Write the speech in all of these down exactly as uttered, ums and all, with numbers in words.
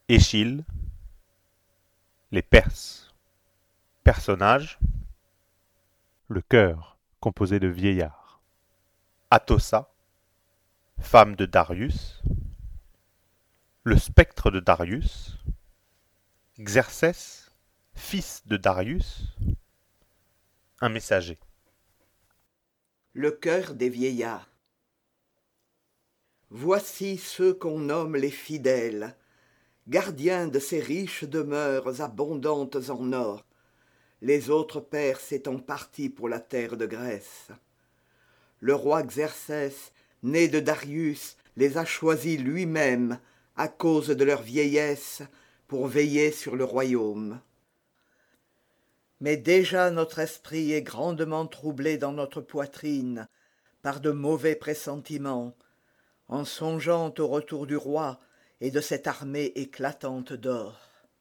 Échille, les Perses. Personnage, le chœur, composé de vieillards. Atossa, femme de Darius. Le spectre de Darius. Xerxès, fils de Darius. Un messager. Le chœur des vieillards. Voici ceux qu'on nomme les fidèles, gardiens de ces riches demeures abondantes en or, les autres Perses étant partis pour la terre de Grèce. Le roi Xerxès, né de Darius, les a choisis lui-même, à cause de leur vieillesse, pour veiller sur le royaume. Mais déjà notre esprit est grandement troublé dans notre poitrine par de mauvais pressentiments, en songeant au retour du roi et de cette armée éclatante d'or.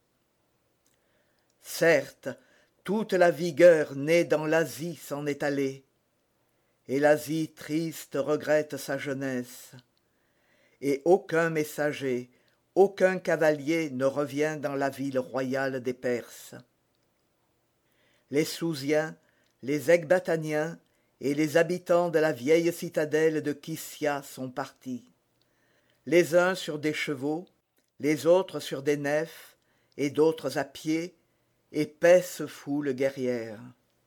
Certes, toute la vigueur née dans l'Asie s'en est allée, et l'Asie triste regrette sa jeunesse, et aucun messager, aucun cavalier ne revient dans la ville royale des Perses. Les Sousiens, les Ecbataniens et les habitants de la vieille citadelle de Kissia sont partis, les uns sur des chevaux, les autres sur des nefs, et d'autres à pied, épaisse foule guerrière.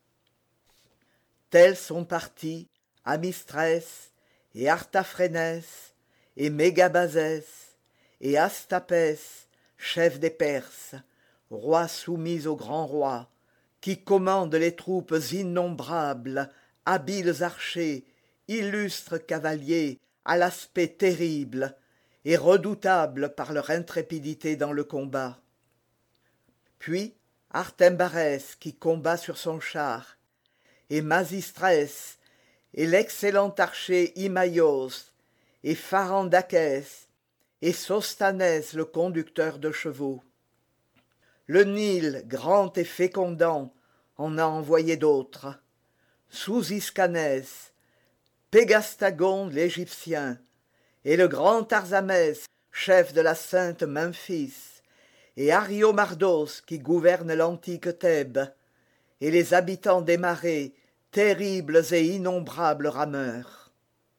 Tels sont partis Amistrès et Artaphrènès et Mégabazès et Astapès, chef des Perses, roi soumis au grand roi, qui commande les troupes innombrables, habiles archers, illustres cavaliers, à l'aspect terrible, et redoutables par leur intrépidité dans le combat. Puis Artembarès qui combat sur son char, et Masistrès, et l'excellent archer Imaios, et Pharandakès, et Sostanès le conducteur de chevaux. Le Nil, grand et fécondant, en a envoyé d'autres. Sousiscanès, Pégastagon l'Égyptien, et le grand Tarzamès, chef de la sainte Memphis, et Ariomardos qui gouverne l'antique Thèbes, et les habitants des marais, terribles et innombrables rameurs.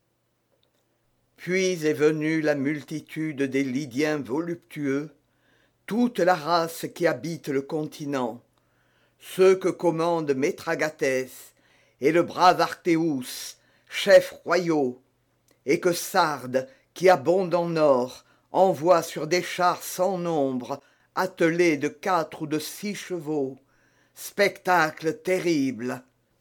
Puis est venue la multitude des Lydiens voluptueux, toute la race qui habite le continent, ceux que commandent Métragatès et le brave Artéus, chefs royaux, et que Sardes, qui abonde en or, envoie sur des chars sans nombre, attelés de quatre ou de six chevaux, spectacle terrible.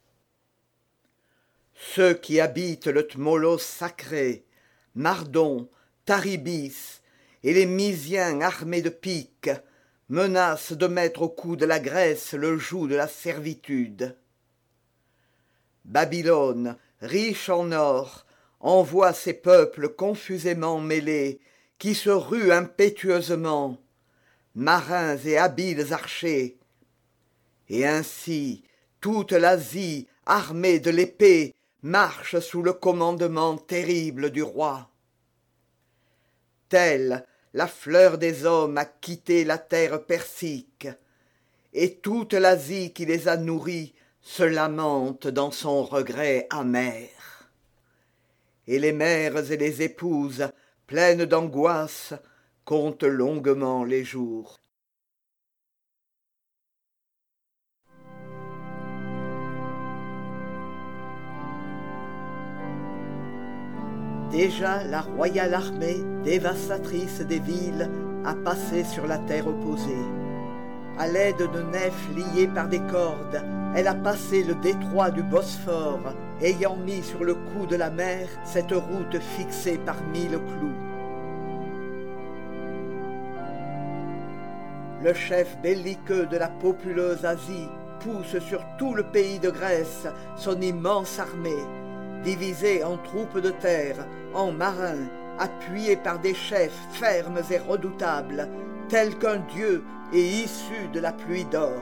Ceux qui habitent le Tmolos sacré, Mardon, Taribis, et les Mysiens armés de piques, menacent de mettre au cou de la Grèce le joug de la servitude. Babylone, riche en or, envoie ses peuples confusément mêlés, qui se ruent impétueusement, marins et habiles archers. Et ainsi, toute l'Asie, armée de l'épée, marche sous le commandement terrible du roi. Telle, la fleur des hommes a quitté la terre persique, et toute l'Asie qui les a nourris se lamente dans son regret amer. Et les mères et les épouses, pleines d'angoisse, comptent longuement les jours. Déjà la royale armée, dévastatrice des villes, a passé sur la terre opposée. À l'aide de nefs liées par des cordes, elle a passé le détroit du Bosphore, ayant mis sur le cou de la mer cette route fixée par mille clous. Le chef belliqueux de la populeuse Asie pousse sur tout le pays de Grèce son immense armée, divisée en troupes de terre, en marins, appuyés par des chefs fermes et redoutables, tels qu'un dieu et issus de la pluie d'or.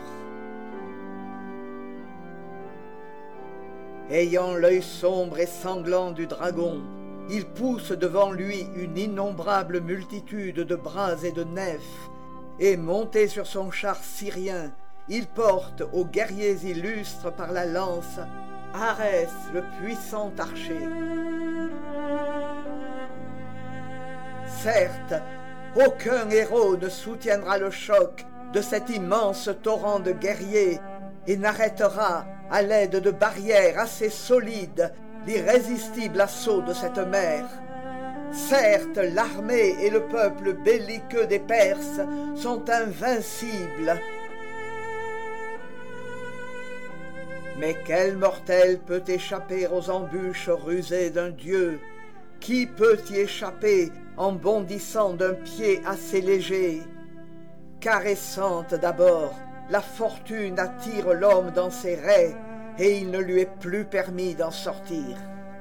Ayant l'œil sombre et sanglant du dragon, il pousse devant lui une innombrable multitude de bras et de nefs, et monté sur son char syrien, il porte aux guerriers illustres par la lance Arès, le puissant archer. Certes, aucun héros ne soutiendra le choc de cet immense torrent de guerriers et n'arrêtera, à l'aide de barrières assez solides, l'irrésistible assaut de cette mer. Certes, l'armée et le peuple belliqueux des Perses sont invincibles. Mais quel mortel peut échapper aux embûches rusées d'un dieu? Qui peut y échapper en bondissant d'un pied assez léger? Caressante d'abord, la fortune attire l'homme dans ses raies, et il ne lui est plus permis d'en sortir.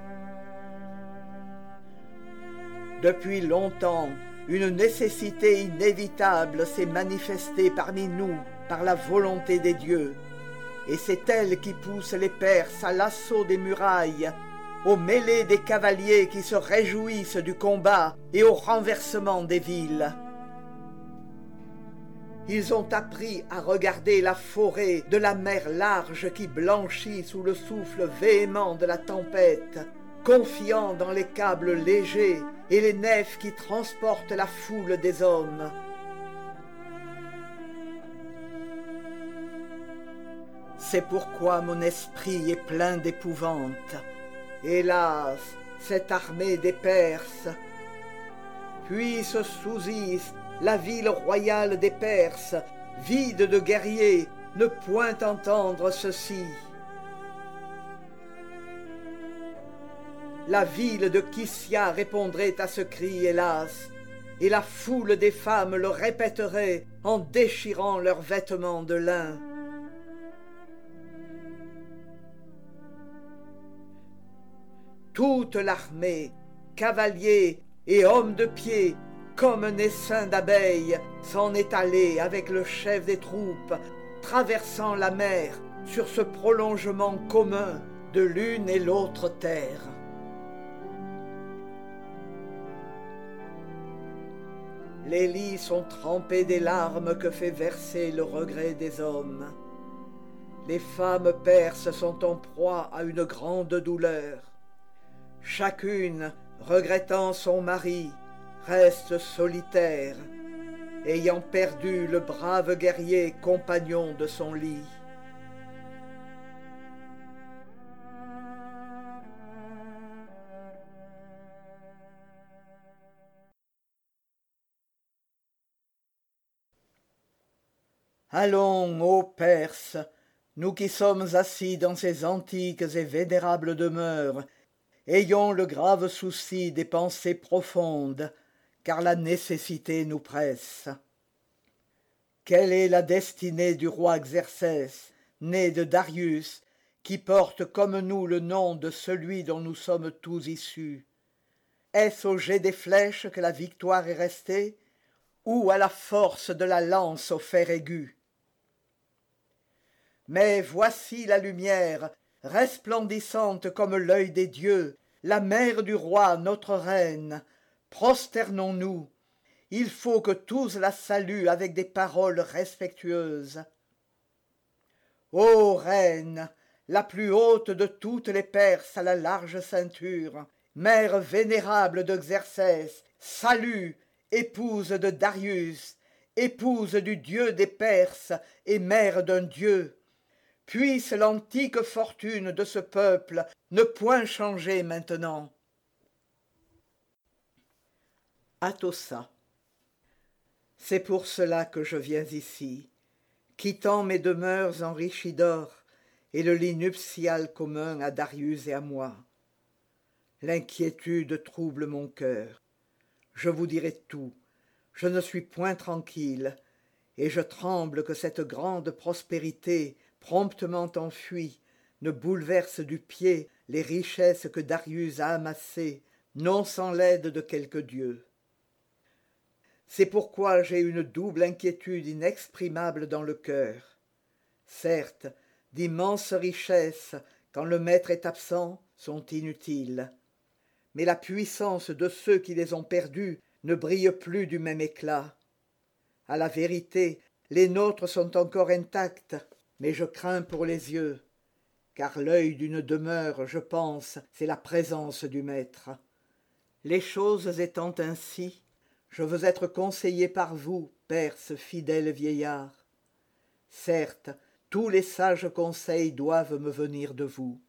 Depuis longtemps, une nécessité inévitable s'est manifestée parmi nous par la volonté des dieux, et c'est elle qui pousse les Perses à l'assaut des murailles, aux mêlées des cavaliers qui se réjouissent du combat et au renversement des villes. Ils ont appris à regarder la forêt de la mer large qui blanchit sous le souffle véhément de la tempête, confiant dans les câbles légers et les nefs qui transportent la foule des hommes. C'est pourquoi mon esprit est plein d'épouvante. Hélas, cette armée des Perses, puisse sous Is, la ville royale des Perses, vide de guerriers, ne point entendre ceci. La ville de Kissia répondrait à ce cri, hélas, et la foule des femmes le répéterait en déchirant leurs vêtements de lin. Toute l'armée, cavaliers et hommes de pied, comme un essaim d'abeilles, s'en est allée avec le chef des troupes, traversant la mer sur ce prolongement commun de l'une et l'autre terre. Les lits sont trempés des larmes que fait verser le regret des hommes. Les femmes perses sont en proie à une grande douleur. Chacune, regrettant son mari, reste solitaire, ayant perdu le brave guerrier compagnon de son lit. Allons, ô Perses, nous qui sommes assis dans ces antiques et vénérables demeures, ayons le grave souci des pensées profondes, car la nécessité nous presse. Quelle est la destinée du roi Xerxès, né de Darius, qui porte comme nous le nom de celui dont nous sommes tous issus? Est-ce au jet des flèches que la victoire est restée, ou à la force de la lance au fer aigu? Mais voici la lumière, resplendissante comme l'œil des dieux, la mère du roi, notre reine. Prosternons-nous. Il faut que tous la saluent avec des paroles respectueuses. Ô reine, la plus haute de toutes les Perses à la large ceinture, mère vénérable de Xerxès, salut, épouse de Darius, épouse du dieu des Perses et mère d'un dieu. Puisse l'antique fortune de ce peuple ne point changer maintenant. Atossa. C'est pour cela que je viens ici, quittant mes demeures enrichies d'or et le lit nuptial commun à Darius et à moi. L'inquiétude trouble mon cœur. Je vous dirai tout. Je ne suis point tranquille, et je tremble que cette grande prospérité, promptement enfuie, ne bouleverse du pied les richesses que Darius a amassées, non sans l'aide de quelque dieu. C'est pourquoi j'ai une double inquiétude inexprimable dans le cœur. Certes, d'immenses richesses, quand le maître est absent, sont inutiles. Mais la puissance de ceux qui les ont perdues ne brille plus du même éclat. À la vérité, les nôtres sont encore intacts, mais je crains pour les yeux, car l'œil d'une demeure, je pense, c'est la présence du maître. Les choses étant ainsi, je veux être conseillé par vous, Perse, fidèle vieillard. Certes, tous les sages conseils doivent me venir de vous.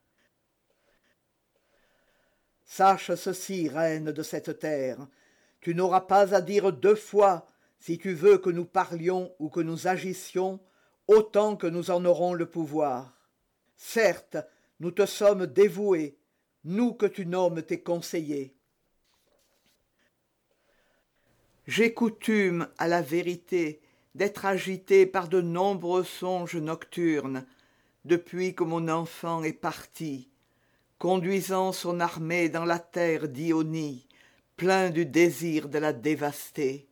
Sache ceci, reine de cette terre, tu n'auras pas à dire deux fois, si tu veux que nous parlions ou que nous agissions, autant que nous en aurons le pouvoir. Certes, nous te sommes dévoués, nous que tu nommes tes conseillers. J'ai coutume, à la vérité, d'être agité par de nombreux songes nocturnes, depuis que mon enfant est parti, conduisant son armée dans la terre d'Ionie, plein du désir de la dévaster.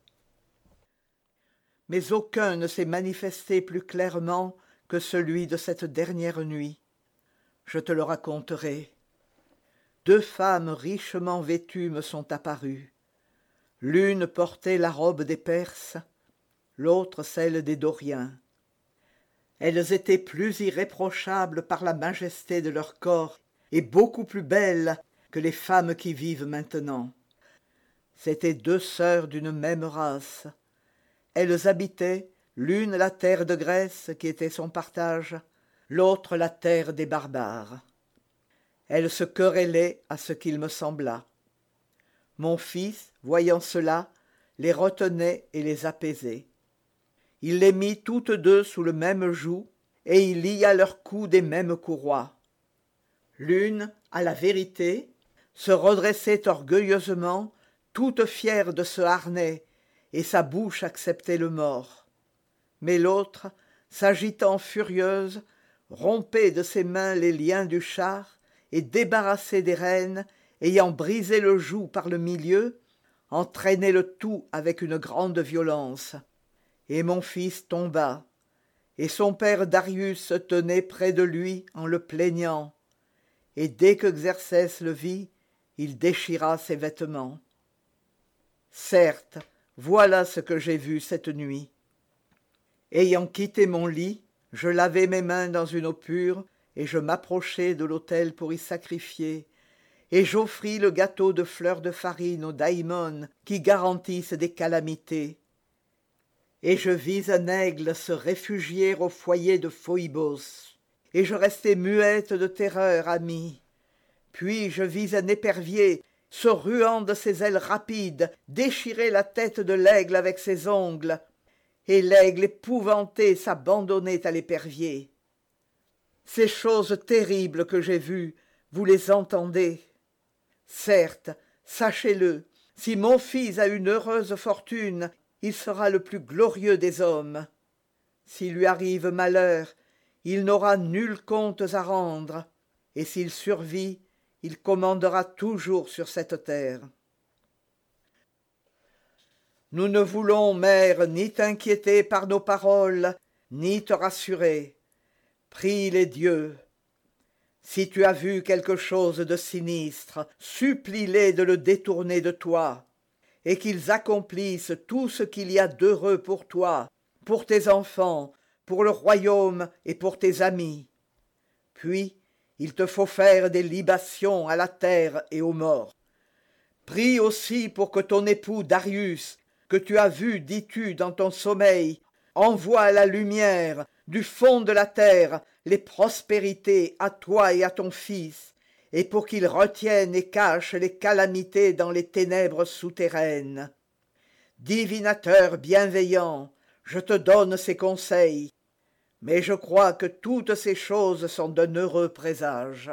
Mais aucun ne s'est manifesté plus clairement que celui de cette dernière nuit. Je te le raconterai. Deux femmes richement vêtues me sont apparues. L'une portait la robe des Perses, l'autre celle des Doriens. Elles étaient plus irréprochables par la majesté de leur corps et beaucoup plus belles que les femmes qui vivent maintenant. C'étaient deux sœurs d'une même race. Elles habitaient, l'une la terre de Grèce qui était son partage, l'autre la terre des barbares. Elles se querellaient à ce qu'il me sembla. Mon fils, voyant cela, les retenait et les apaisait. Il les mit toutes deux sous le même joug, et il lia leurs cous des mêmes courroies. L'une, à la vérité, se redressait orgueilleusement, toute fière de ce harnais, et sa bouche acceptait le mort. Mais l'autre, s'agitant furieuse, rompait de ses mains les liens du char, et débarrassée des rênes, ayant brisé le joug par le milieu, entraînait le tout avec une grande violence. Et mon fils tomba, et son père Darius se tenait près de lui en le plaignant, et dès que Xerxès le vit, il déchira ses vêtements. Certes, voilà ce que j'ai vu cette nuit. Ayant quitté mon lit, je lavai mes mains dans une eau pure, et je m'approchai de l'autel pour y sacrifier, et j'offris le gâteau de fleurs de farine aux daïmones qui garantissent des calamités. Et je vis un aigle se réfugier au foyer de Phoïbos, et je restai muette de terreur, amie. Puis je vis un épervier, se ruant de ses ailes rapides, déchirer la tête de l'aigle avec ses ongles, et l'aigle épouvanté s'abandonnait à l'épervier. Ces choses terribles que j'ai vues, vous les entendez. Certes, sachez-le, si mon fils a une heureuse fortune, il sera le plus glorieux des hommes. S'il lui arrive malheur, il n'aura nul compte à rendre, et s'il survit, il commandera toujours sur cette terre. Nous ne voulons, mère, ni t'inquiéter par nos paroles, ni te rassurer. Prie les dieux. Si tu as vu quelque chose de sinistre, supplie-les de le détourner de toi, et qu'ils accomplissent tout ce qu'il y a d'heureux pour toi, pour tes enfants, pour le royaume et pour tes amis. Puis, il te faut faire des libations à la terre et aux morts. Prie aussi pour que ton époux Darius, que tu as vu, dis-tu, dans ton sommeil, envoie à la lumière, du fond de la terre, les prospérités à toi et à ton fils, et pour qu'il retienne et cache les calamités dans les ténèbres souterraines. Divinateur bienveillant, je te donne ces conseils, mais je crois que toutes ces choses sont d'un heureux présage.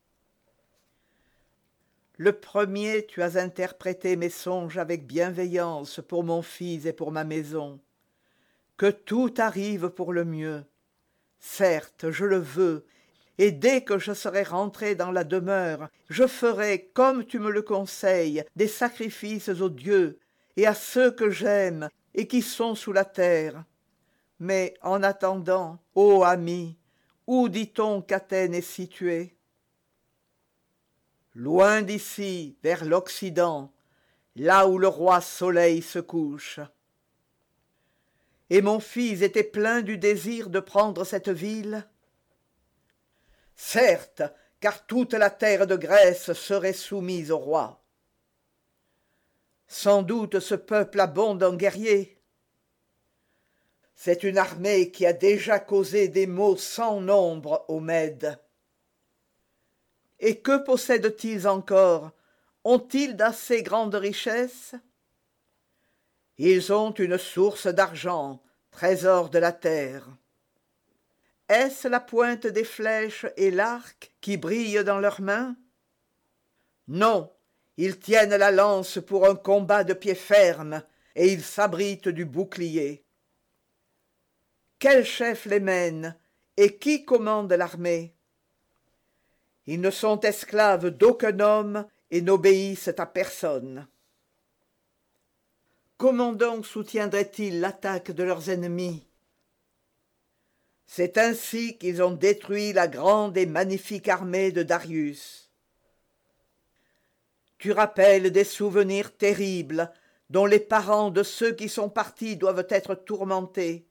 Le premier, tu as interprété mes songes avec bienveillance pour mon fils et pour ma maison. Que tout arrive pour le mieux. Certes, je le veux, et dès que je serai rentré dans la demeure, je ferai, comme tu me le conseilles, des sacrifices aux dieux et à ceux que j'aime et qui sont sous la terre. Mais en attendant, ô ami, où dit-on qu'Athènes est située? Loin d'ici, vers l'Occident, là où le roi Soleil se couche. et mon fils était plein du désir de prendre cette ville? Certes, car toute la terre de Grèce serait soumise au roi. Sans doute ce peuple abonde en guerriers. C'est une armée qui a déjà causé des maux sans nombre aux Mèdes. Et que possèdent-ils encore? Ont-ils d'assez grandes richesses? Ils ont une source d'argent, trésor de la terre. Est-ce la pointe des flèches et l'arc qui brillent dans leurs mains? Non, ils tiennent la lance pour un combat de pied ferme, et ils s'abritent du bouclier. Quel chef les mène, et qui commande l'armée? Ils ne sont esclaves d'aucun homme et n'obéissent à personne. Comment donc soutiendraient-ils l'attaque de leurs ennemis? C'est ainsi qu'ils ont détruit la grande et magnifique armée de Darius. Tu rappelles des souvenirs terribles dont les parents de ceux qui sont partis doivent être tourmentés.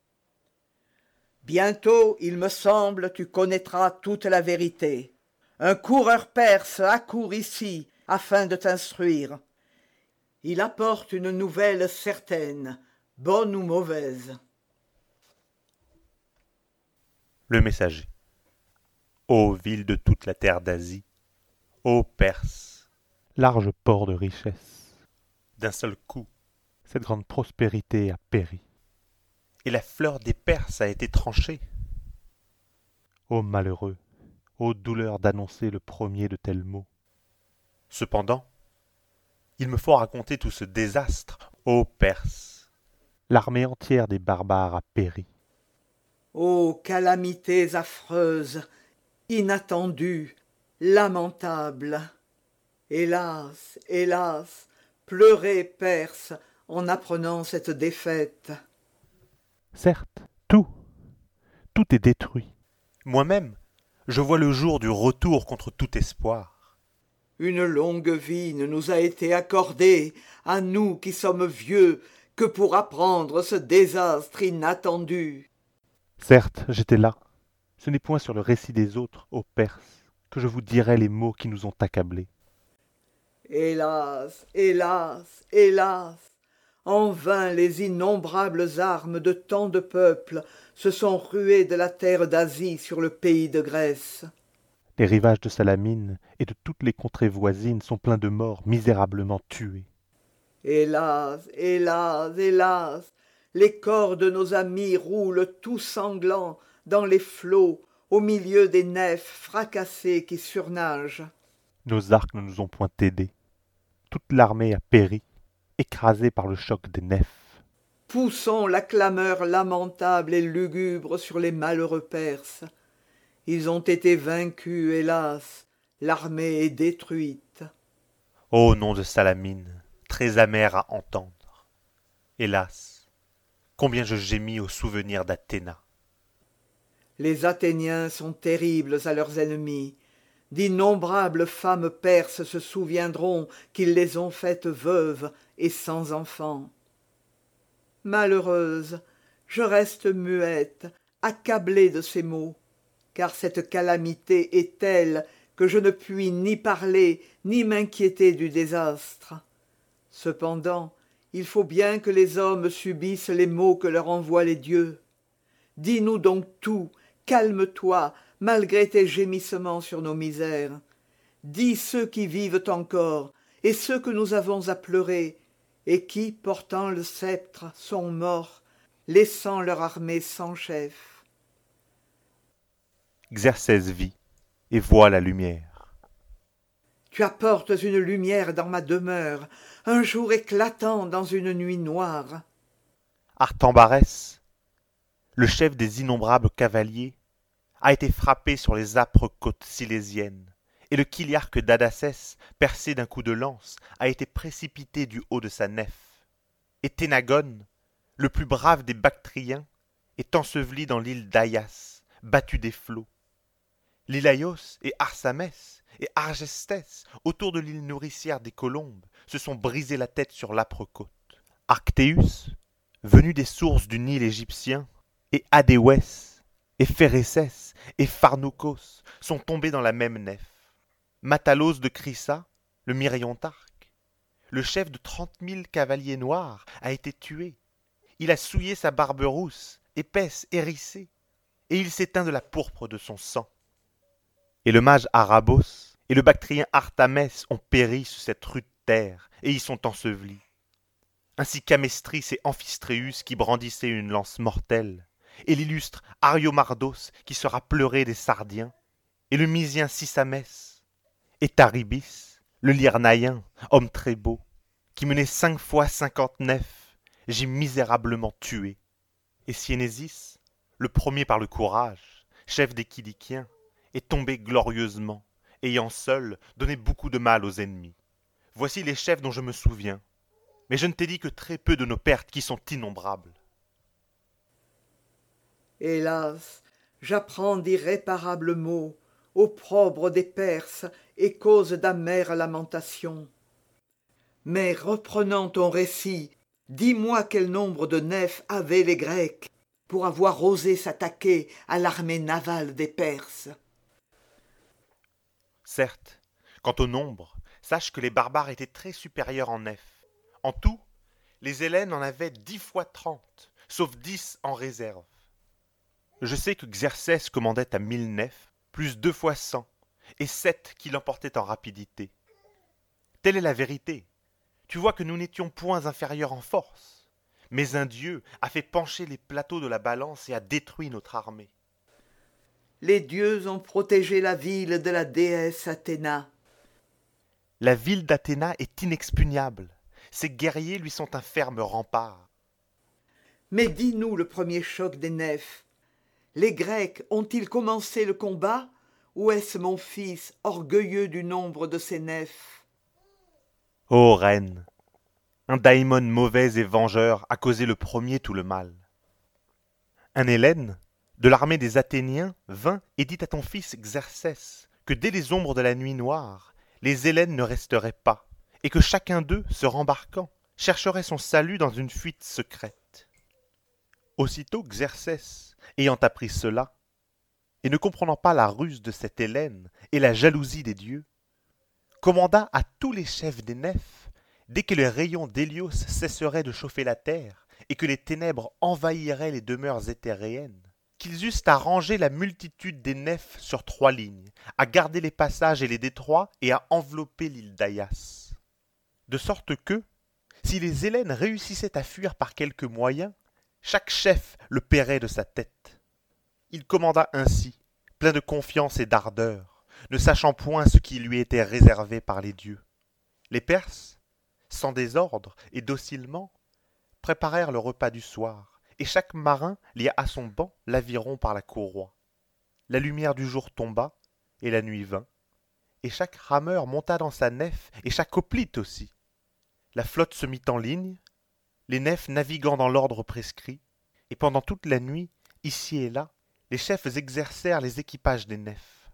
Bientôt, il me semble, tu connaîtras toute la vérité. Un coureur perse accourt ici afin de t'instruire. Il apporte une nouvelle certaine, bonne ou mauvaise. Le messager. Ô ville de toute la terre d'Asie, ô Perse, large port de richesse, d'un seul coup, cette grande prospérité a péri. et la fleur des Perses a été tranchée. Ô malheureux, ô douleur d'annoncer le premier de tels mots. Cependant, il me faut raconter tout ce désastre, ô Perse. L'armée entière des barbares a péri. Ô calamités affreuses, inattendues, lamentables! Hélas, hélas, pleurez, Perse, en apprenant cette défaite. Certes, tout, tout est détruit. Moi-même, je vois le jour du retour contre tout espoir. Une longue vie ne nous a été accordée, à nous qui sommes vieux, que pour apprendre ce désastre inattendu. Certes, j'étais là. Ce n'est point sur le récit des autres, ô Perses, que je vous dirai les maux qui nous ont accablés. Hélas, hélas, hélas! En vain les innombrables armes de tant de peuples se sont ruées de la terre d'Asie sur le pays de Grèce. Les rivages de Salamine et de toutes les contrées voisines sont pleins de morts misérablement tués. Hélas, hélas, hélas! Les corps de nos amis roulent tout sanglants dans les flots au milieu des nefs fracassées qui surnagent. Nos arcs ne nous ont point aidés. Toute l'armée a péri, écrasée par le choc des nefs. Poussons la clameur lamentable et lugubre sur les malheureux Perses. Ils ont été vaincus, hélas, l'armée est détruite. Ô nom de Salamine, très amer à entendre. Hélas, combien je gémis au souvenir d'Athéna. Les Athéniens sont terribles à leurs ennemis. D'innombrables femmes perses se souviendront qu'ils les ont faites veuves et sans enfants. Malheureuse, je reste muette, accablée de ces maux, car cette calamité est telle que je ne puis ni parler ni m'inquiéter du désastre. Cependant, il faut bien que les hommes subissent les maux que leur envoient les dieux. Dis-nous donc tout, calme-toi, malgré tes gémissements sur nos misères. Dis ceux qui vivent encore, et ceux que nous avons à pleurer, et qui, portant le sceptre, sont morts, laissant leur armée sans chef. Xerxès vit et voit la lumière. Tu apportes une lumière dans ma demeure, un jour éclatant dans une nuit noire. Artambarès, le chef des innombrables cavaliers, a été frappé sur les âpres côtes silésiennes, et le kiliarque d'Adacès, percé d'un coup de lance, a été précipité du haut de sa nef. Et Ténagone, le plus brave des Bactriens, est enseveli dans l'île d'Aias, battu des flots. Lylaios et Arsamès et Argestès, autour de l'île nourricière des Colombes, se sont brisé la tête sur l'âpre côte. Arctéus, venus des sources du Nil égyptien, et Adéwès, et Phérécès, et Pharnoukos sont tombés dans la même nef. Matalos de Crissa, le Myriontarque, le chef de trente mille cavaliers noirs, a été tué. Il a souillé sa barbe rousse, épaisse, hérissée, et il s'éteint de la pourpre de son sang. Et le mage Arabos et le bactrien Artamès ont péri sur cette rude terre, et y sont ensevelis. Ainsi qu'Amestris et Amphistréus qui brandissaient une lance mortelle, et l'illustre Ariomardos qui sera pleuré des Sardiens, et le Mysien Sisamès, et Taribis, le Lyrnaïen, homme très beau, qui menait cinq fois cinquante nefs, j'ai misérablement tué. Et Siénésis, le premier par le courage, chef des Kilikiens, est tombé glorieusement, ayant seul donné beaucoup de mal aux ennemis. Voici les chefs dont je me souviens, mais je ne t'ai dit que très peu de nos pertes qui sont innombrables. Hélas, j'apprends d'irréparables maux, opprobre des Perses et cause d'amères lamentations. Mais reprenant ton récit, dis-moi quel nombre de nefs avaient les Grecs pour avoir osé s'attaquer à l'armée navale des Perses. Certes, quant au nombre, sache que les barbares étaient très supérieurs en nefs. En tout, les Hellènes en avaient dix fois trente, sauf dix en réserve. Je sais que Xerxès commandait à mille nefs, plus deux fois cent, et sept qui l'emportaient en rapidité. Telle est la vérité. Tu vois que nous n'étions point inférieurs en force, mais un dieu a fait pencher les plateaux de la balance et a détruit notre armée. Les dieux ont protégé la ville de la déesse Athéna. La ville d'Athéna est inexpugnable. Ses guerriers lui sont un ferme rempart. Mais dis-nous le premier choc des nefs. Les Grecs ont-ils commencé le combat, ou est-ce mon fils orgueilleux du nombre de ses nefs? Ô reine, un daimon mauvais et vengeur a causé le premier tout le mal. Un Hellène, de l'armée des Athéniens, vint et dit à ton fils Xerxès que dès les ombres de la nuit noire, les Hellènes ne resteraient pas, et que chacun d'eux, se rembarquant, chercherait son salut dans une fuite secrète. Aussitôt Xerxès, ayant appris cela, et ne comprenant pas la ruse de cette Hellène et la jalousie des dieux, commanda à tous les chefs des nefs, dès que les rayons d'Hélios cesseraient de chauffer la terre et que les ténèbres envahiraient les demeures éthéréennes, qu'ils eussent à ranger la multitude des nefs sur trois lignes, à garder les passages et les détroits et à envelopper l'île d'Aias. De sorte que, si les Hellènes réussissaient à fuir par quelque moyen, chaque chef le paierait de sa tête. Il commanda ainsi, plein de confiance et d'ardeur, ne sachant point ce qui lui était réservé par les dieux. Les Perses, sans désordre et docilement, préparèrent le repas du soir, et chaque marin lia à son banc l'aviron par la courroie. La lumière du jour tomba, et la nuit vint, et chaque rameur monta dans sa nef, et chaque hoplite aussi. La flotte se mit en ligne, les nefs naviguant dans l'ordre prescrit, et pendant toute la nuit, ici et là, les chefs exercèrent les équipages des nefs.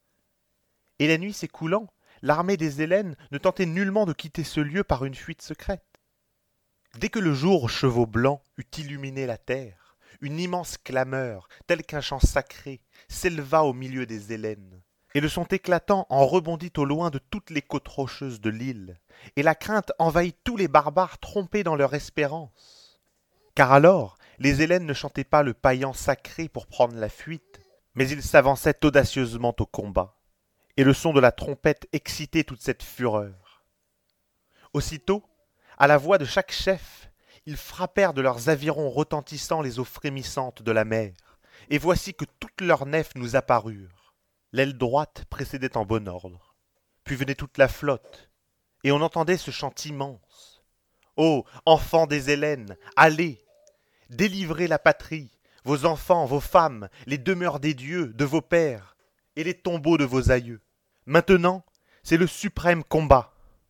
Et la nuit s'écoulant, l'armée des Hellènes ne tentait nullement de quitter ce lieu par une fuite secrète. Dès que le jour aux chevaux blancs eut illuminé la terre, une immense clameur, telle qu'un chant sacré, s'éleva au milieu des Hellènes, et le son éclatant en rebondit au loin de toutes les côtes rocheuses de l'île, et la crainte envahit tous les barbares trompés dans leur espérance. Car alors, les Hellènes ne chantaient pas le païen sacré pour prendre la fuite, mais ils s'avançaient audacieusement au combat, et le son de la trompette excitait toute cette fureur. Aussitôt, à la voix de chaque chef, ils frappèrent de leurs avirons retentissants les eaux frémissantes de la mer, et voici que toutes leurs nefs nous apparurent. L'aile droite précédait en bon ordre, puis venait toute la flotte, et on entendait ce chant immense. Ô enfants des Hellènes, allez, délivrez la patrie, vos enfants, vos femmes, les demeures des dieux, de vos pères, et les tombeaux de vos aïeux. Maintenant, c'est le suprême combat.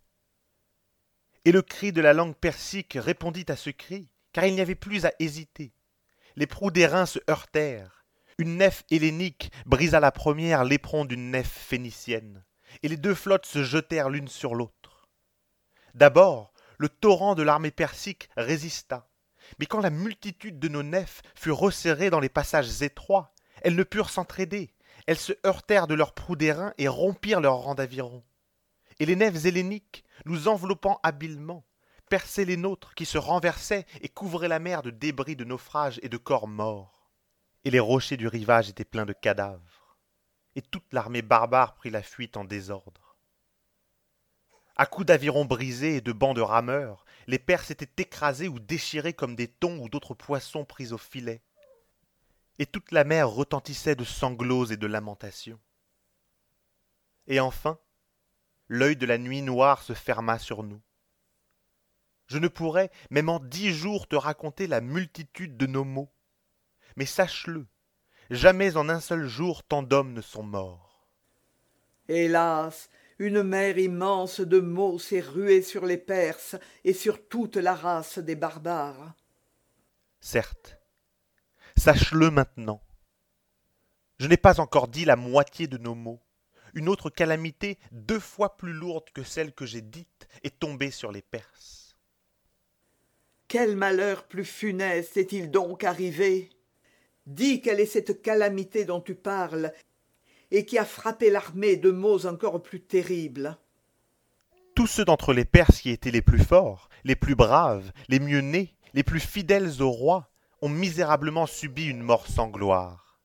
Et le cri de la langue persique répondit à ce cri, car il n'y avait plus à hésiter. Les proues d'airain se heurtèrent. Une nef hellénique brisa la première l'éperon d'une nef phénicienne, et les deux flottes se jetèrent l'une sur l'autre. D'abord, le torrent de l'armée persique résista, Mais quand la multitude de nos nefs fut resserrée dans les passages étroits, elles ne purent s'entraider. Elles se heurtèrent de leurs proues d'airain et rompirent leurs rangs d'aviron. Et les nefs helléniques, nous enveloppant habilement, perçaient les nôtres qui se renversaient et couvraient la mer de débris de naufrages et de corps morts. Et les rochers du rivage étaient pleins de cadavres. Et toute l'armée barbare prit la fuite en désordre. À coups d'avirons brisés et de bancs de rameurs, les Perses étaient écrasés ou déchirés comme des thons ou d'autres poissons pris au filet. Et toute la mer retentissait de sanglots et de lamentations. Et enfin, l'œil de la nuit noire se ferma sur nous. Je ne pourrais, même en dix jours, te raconter la multitude de nos maux. Mais sache-le, jamais en un seul jour tant d'hommes ne sont morts. Hélas, une mer immense de maux s'est ruée sur les Perses et sur toute la race des barbares. Certes, sache-le maintenant. Je n'ai pas encore dit la moitié de nos maux. Une autre calamité, deux fois plus lourde que celle que j'ai dite, est tombée sur les Perses. Quel malheur plus funeste est-il donc arrivé? Dis quelle est cette calamité dont tu parles, et qui a frappé l'armée de maux encore plus terribles. Tous ceux d'entre les Perses qui étaient les plus forts, les plus braves, les mieux nés, les plus fidèles au roi, ont misérablement subi une mort sans gloire.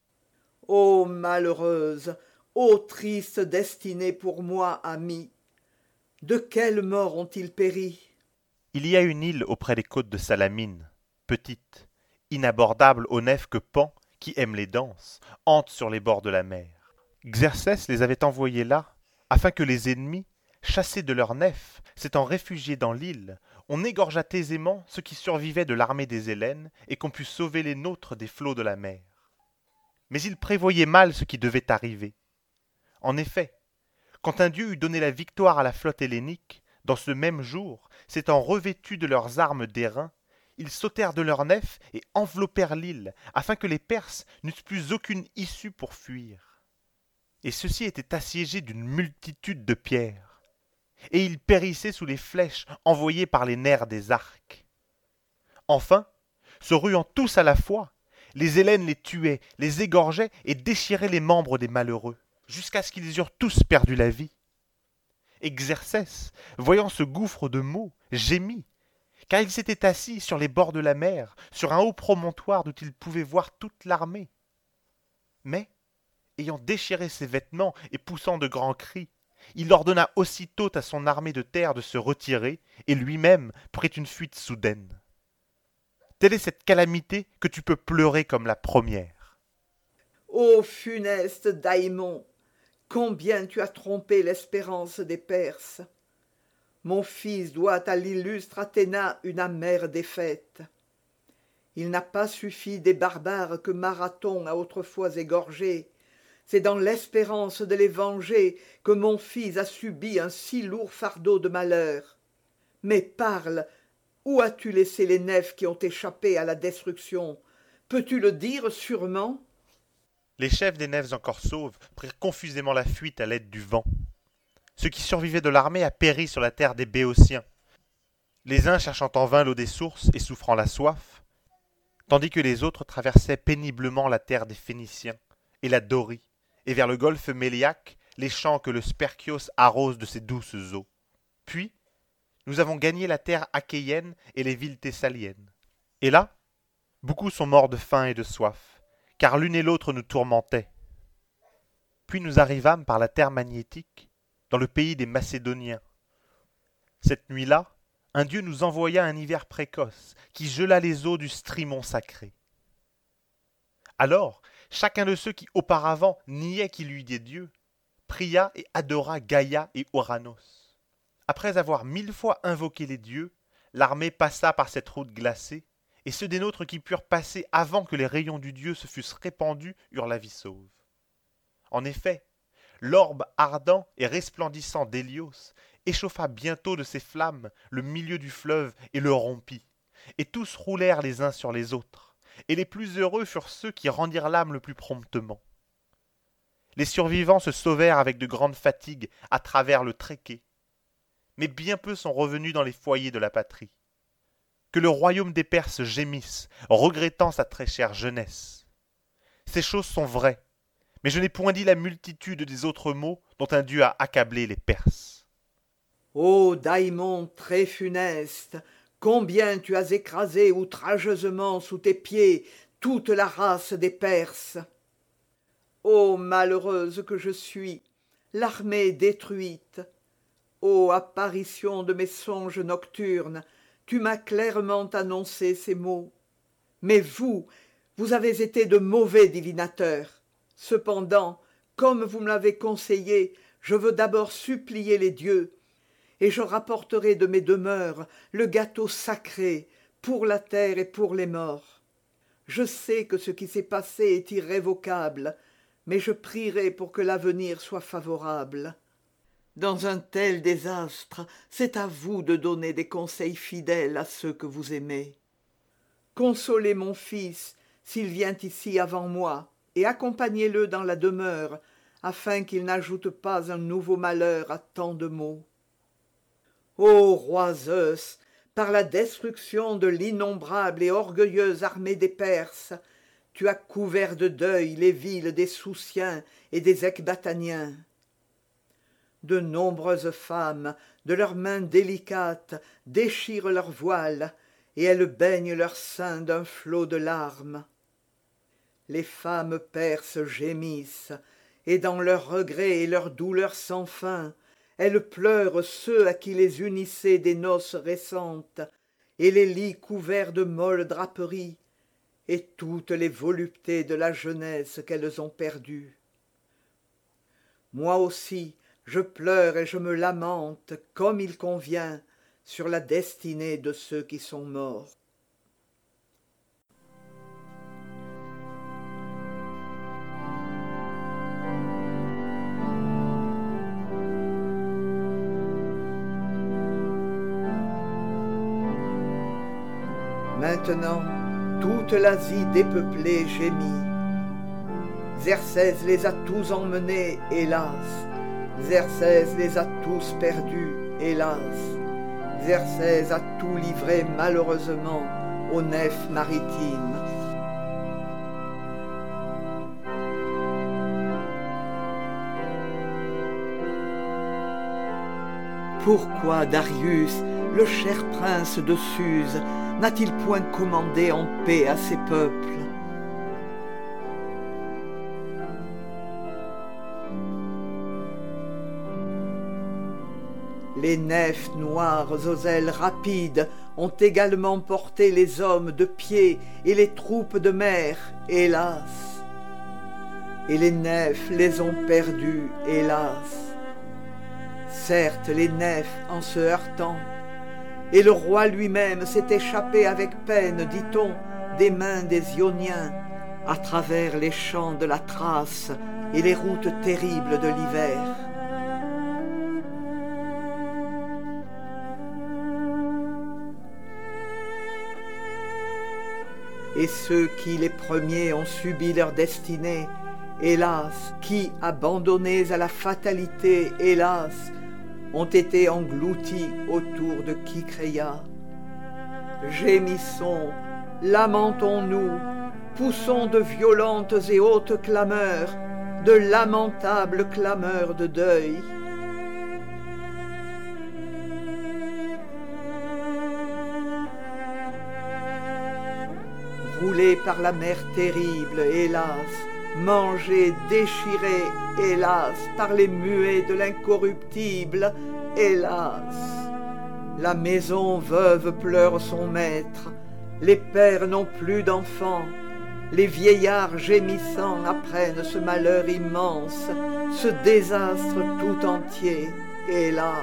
Ô malheureuse, ô triste destinée pour moi, ami! De quelle mort ont-ils péri? Il y a une île auprès des côtes de Salamine, petite, inabordable aux nefs que Pan, qui aime les danses, hante sur les bords de la mer. Xerxès les avait envoyés là, afin que les ennemis, chassés de leurs nefs, s'étant réfugiés dans l'île, on égorgeât aisément ceux qui survivaient de l'armée des Hellènes et qu'on pût sauver les nôtres des flots de la mer. Mais il prévoyait mal ce qui devait arriver. En effet, quand un dieu eut donné la victoire à la flotte hellénique, dans ce même jour, s'étant revêtus de leurs armes d'airain, ils sautèrent de leurs nefs et enveloppèrent l'île, afin que les Perses n'eussent plus aucune issue pour fuir. Et ceux-ci étaient assiégés d'une multitude de pierres, et ils périssaient sous les flèches envoyées par les nerfs des arcs. Enfin, se ruant tous à la fois, les Hellènes les tuaient, les égorgeaient et déchiraient les membres des malheureux, jusqu'à ce qu'ils eurent tous perdu la vie. Et Xerxès, voyant ce gouffre de maux, gémit, car il s'était assis sur les bords de la mer, sur un haut promontoire d'où il pouvait voir toute l'armée. Mais, ayant déchiré ses vêtements et poussant de grands cris, il ordonna aussitôt à son armée de terre de se retirer, et lui-même prit une fuite soudaine. Telle est cette calamité que tu peux pleurer comme la première. Ô funeste Daïmon, combien tu as trompé l'espérance des Perses! Mon fils doit à l'illustre Athéna une amère défaite. Il n'a pas suffi des barbares que Marathon a autrefois égorgés. C'est dans l'espérance de les venger que mon fils a subi un si lourd fardeau de malheur. Mais parle, où as-tu laissé les nefs qui ont échappé à la destruction? Peux-tu le dire sûrement? Les chefs des nefs encore sauves prirent confusément la fuite à l'aide du vent. Ceux qui survivaient de l'armée a péri sur la terre des Béotiens, les uns cherchant en vain l'eau des sources et souffrant la soif, tandis que les autres traversaient péniblement la terre des Phéniciens et la Dorie, et vers le golfe Méliaque, les champs que le Sperchios arrose de ses douces eaux. Puis, nous avons gagné la terre achéenne et les villes thessaliennes. Et là, beaucoup sont morts de faim et de soif, car l'une et l'autre nous tourmentaient. Puis nous arrivâmes par la terre magnétique, dans le pays des Macédoniens. Cette nuit-là, un dieu nous envoya un hiver précoce, qui gela les eaux du Strymon sacré. Alors, chacun de ceux qui auparavant niaient qu'il y eût des dieux, pria et adora Gaïa et Oranos. Après avoir mille fois invoqué les dieux, l'armée passa par cette route glacée, et ceux des nôtres qui purent passer avant que les rayons du dieu se fussent répandus eurent la vie sauve. En effet, l'orbe ardent et resplendissant d'Hélios échauffa bientôt de ses flammes le milieu du fleuve et le rompit, et tous roulèrent les uns sur les autres, et les plus heureux furent ceux qui rendirent l'âme le plus promptement. Les survivants se sauvèrent avec de grandes fatigues à travers le tréquet, mais bien peu sont revenus dans les foyers de la patrie. que le royaume des Perses gémisse, regrettant sa très chère jeunesse. Ces choses sont vraies, mais je n'ai point dit la multitude des autres maux dont un dieu a accablé les Perses. Ô daimon très funeste, combien tu as écrasé outrageusement sous tes pieds toute la race des Perses. Ô malheureuse que je suis, l'armée détruite. Ô apparition de mes songes nocturnes, tu m'as clairement annoncé ces mots. Mais vous, vous avez été de mauvais divinateurs. Cependant, comme vous me l'avez conseillé, je veux d'abord supplier les dieux, et je rapporterai de mes demeures le gâteau sacré pour la terre et pour les morts. Je sais que ce qui s'est passé est irrévocable, mais je prierai pour que l'avenir soit favorable. Dans un tel désastre, c'est à vous de donner des conseils fidèles à ceux que vous aimez. Consolez mon fils s'il vient ici avant moi, et accompagnez-le dans la demeure, afin qu'il n'ajoute pas un nouveau malheur à tant de maux. Ô roi Zeus, par la destruction de l'innombrable et orgueilleuse armée des Perses, tu as couvert de deuil les villes des Soussiens et des Ecbataniens. De nombreuses femmes, de leurs mains délicates, déchirent leurs voiles, et elles baignent leurs seins d'un flot de larmes. Les femmes perses gémissent, et dans leur regret et leur douleur sans fin, elles pleurent ceux à qui les unissaient des noces récentes, et les lits couverts de molles draperies, et toutes les voluptés de la jeunesse qu'elles ont perdues. Moi aussi, je pleure et je me lamente, comme il convient, sur la destinée de ceux qui sont morts. Maintenant, toute l'Asie dépeuplée gémit. Xerxès les a tous emmenés, hélas. Xerxès les a tous perdus, hélas. Xerxès a tout livré malheureusement aux nefs maritimes. Pourquoi Darius, le cher prince de Suse, n'a-t-il point commandé en paix à ses peuples? Les nefs noires aux ailes rapides ont également porté les hommes de pied et les troupes de mer, hélas. Et les nefs les ont perdus, hélas. Certes, les nefs en se heurtant, et le roi lui-même s'est échappé avec peine, dit-on, des mains des Ioniens, à travers les champs de la Thrace et les routes terribles de l'hiver. Et ceux qui, les premiers, ont subi leur destinée, hélas, qui, abandonnés à la fatalité, hélas, ont été engloutis autour de Kykréia. Gémissons, lamentons-nous, poussons de violentes et hautes clameurs, de lamentables clameurs de deuil. Roulés par la mer terrible, hélas, mangés, déchirés, hélas, par les muets de l'incorruptible, hélas. La maison veuve pleure son maître, les pères n'ont plus d'enfants, les vieillards gémissants apprennent ce malheur immense, ce désastre tout entier, hélas.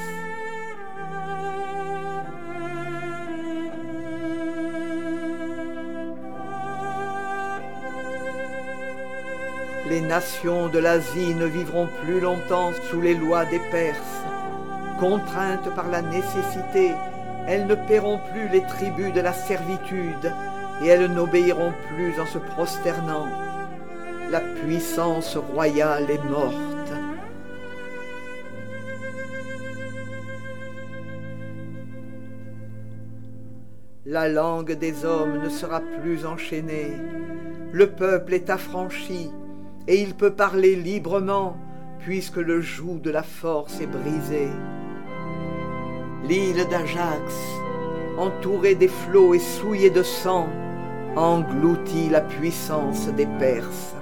Les nations de l'Asie ne vivront plus longtemps sous les lois des Perses. Contraintes par la nécessité, elles ne paieront plus les tributs de la servitude et elles n'obéiront plus en se prosternant. La puissance royale est morte. La langue des hommes ne sera plus enchaînée. Le peuple est affranchi, et il peut parler librement, puisque le joug de la force est brisé. L'île d'Ajax, entourée des flots et souillée de sang, engloutit la puissance des Perses.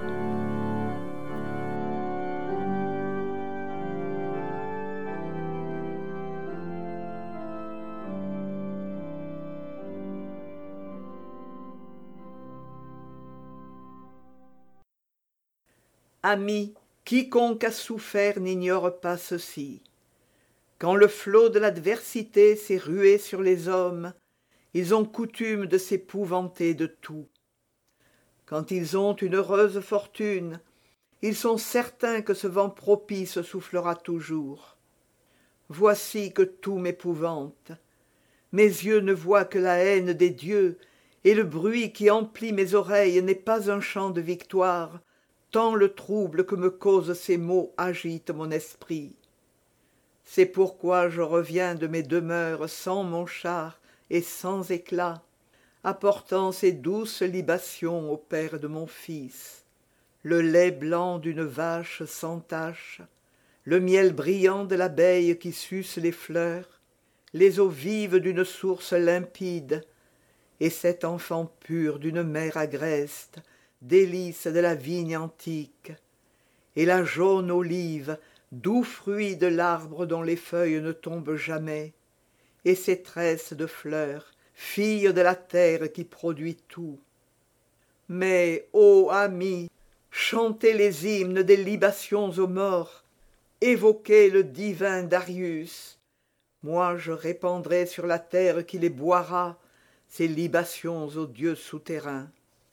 Amis, quiconque a souffert n'ignore pas ceci. Quand le flot de l'adversité s'est rué sur les hommes, ils ont coutume de s'épouvanter de tout. Quand ils ont une heureuse fortune, ils sont certains que ce vent propice soufflera toujours. Voici que tout m'épouvante. Mes yeux ne voient que la haine des dieux, et le bruit qui emplit mes oreilles n'est pas un chant de victoire, tant le trouble que me causent ces mots agite mon esprit. C'est pourquoi je reviens de mes demeures sans mon char et sans éclat, apportant ces douces libations au père de mon fils, le lait blanc d'une vache sans tache, le miel brillant de l'abeille qui suce les fleurs, les eaux vives d'une source limpide, et cet enfant pur d'une mère agreste, délice de la vigne antique, et la jaune olive, doux fruit de l'arbre dont les feuilles ne tombent jamais, et ces tresses de fleurs, filles de la terre qui produit tout. Mais, ô amis, chantez les hymnes des libations aux morts, évoquez le divin Darius. Moi je répandrai sur la terre qui les boira, ces libations aux dieux souterrains.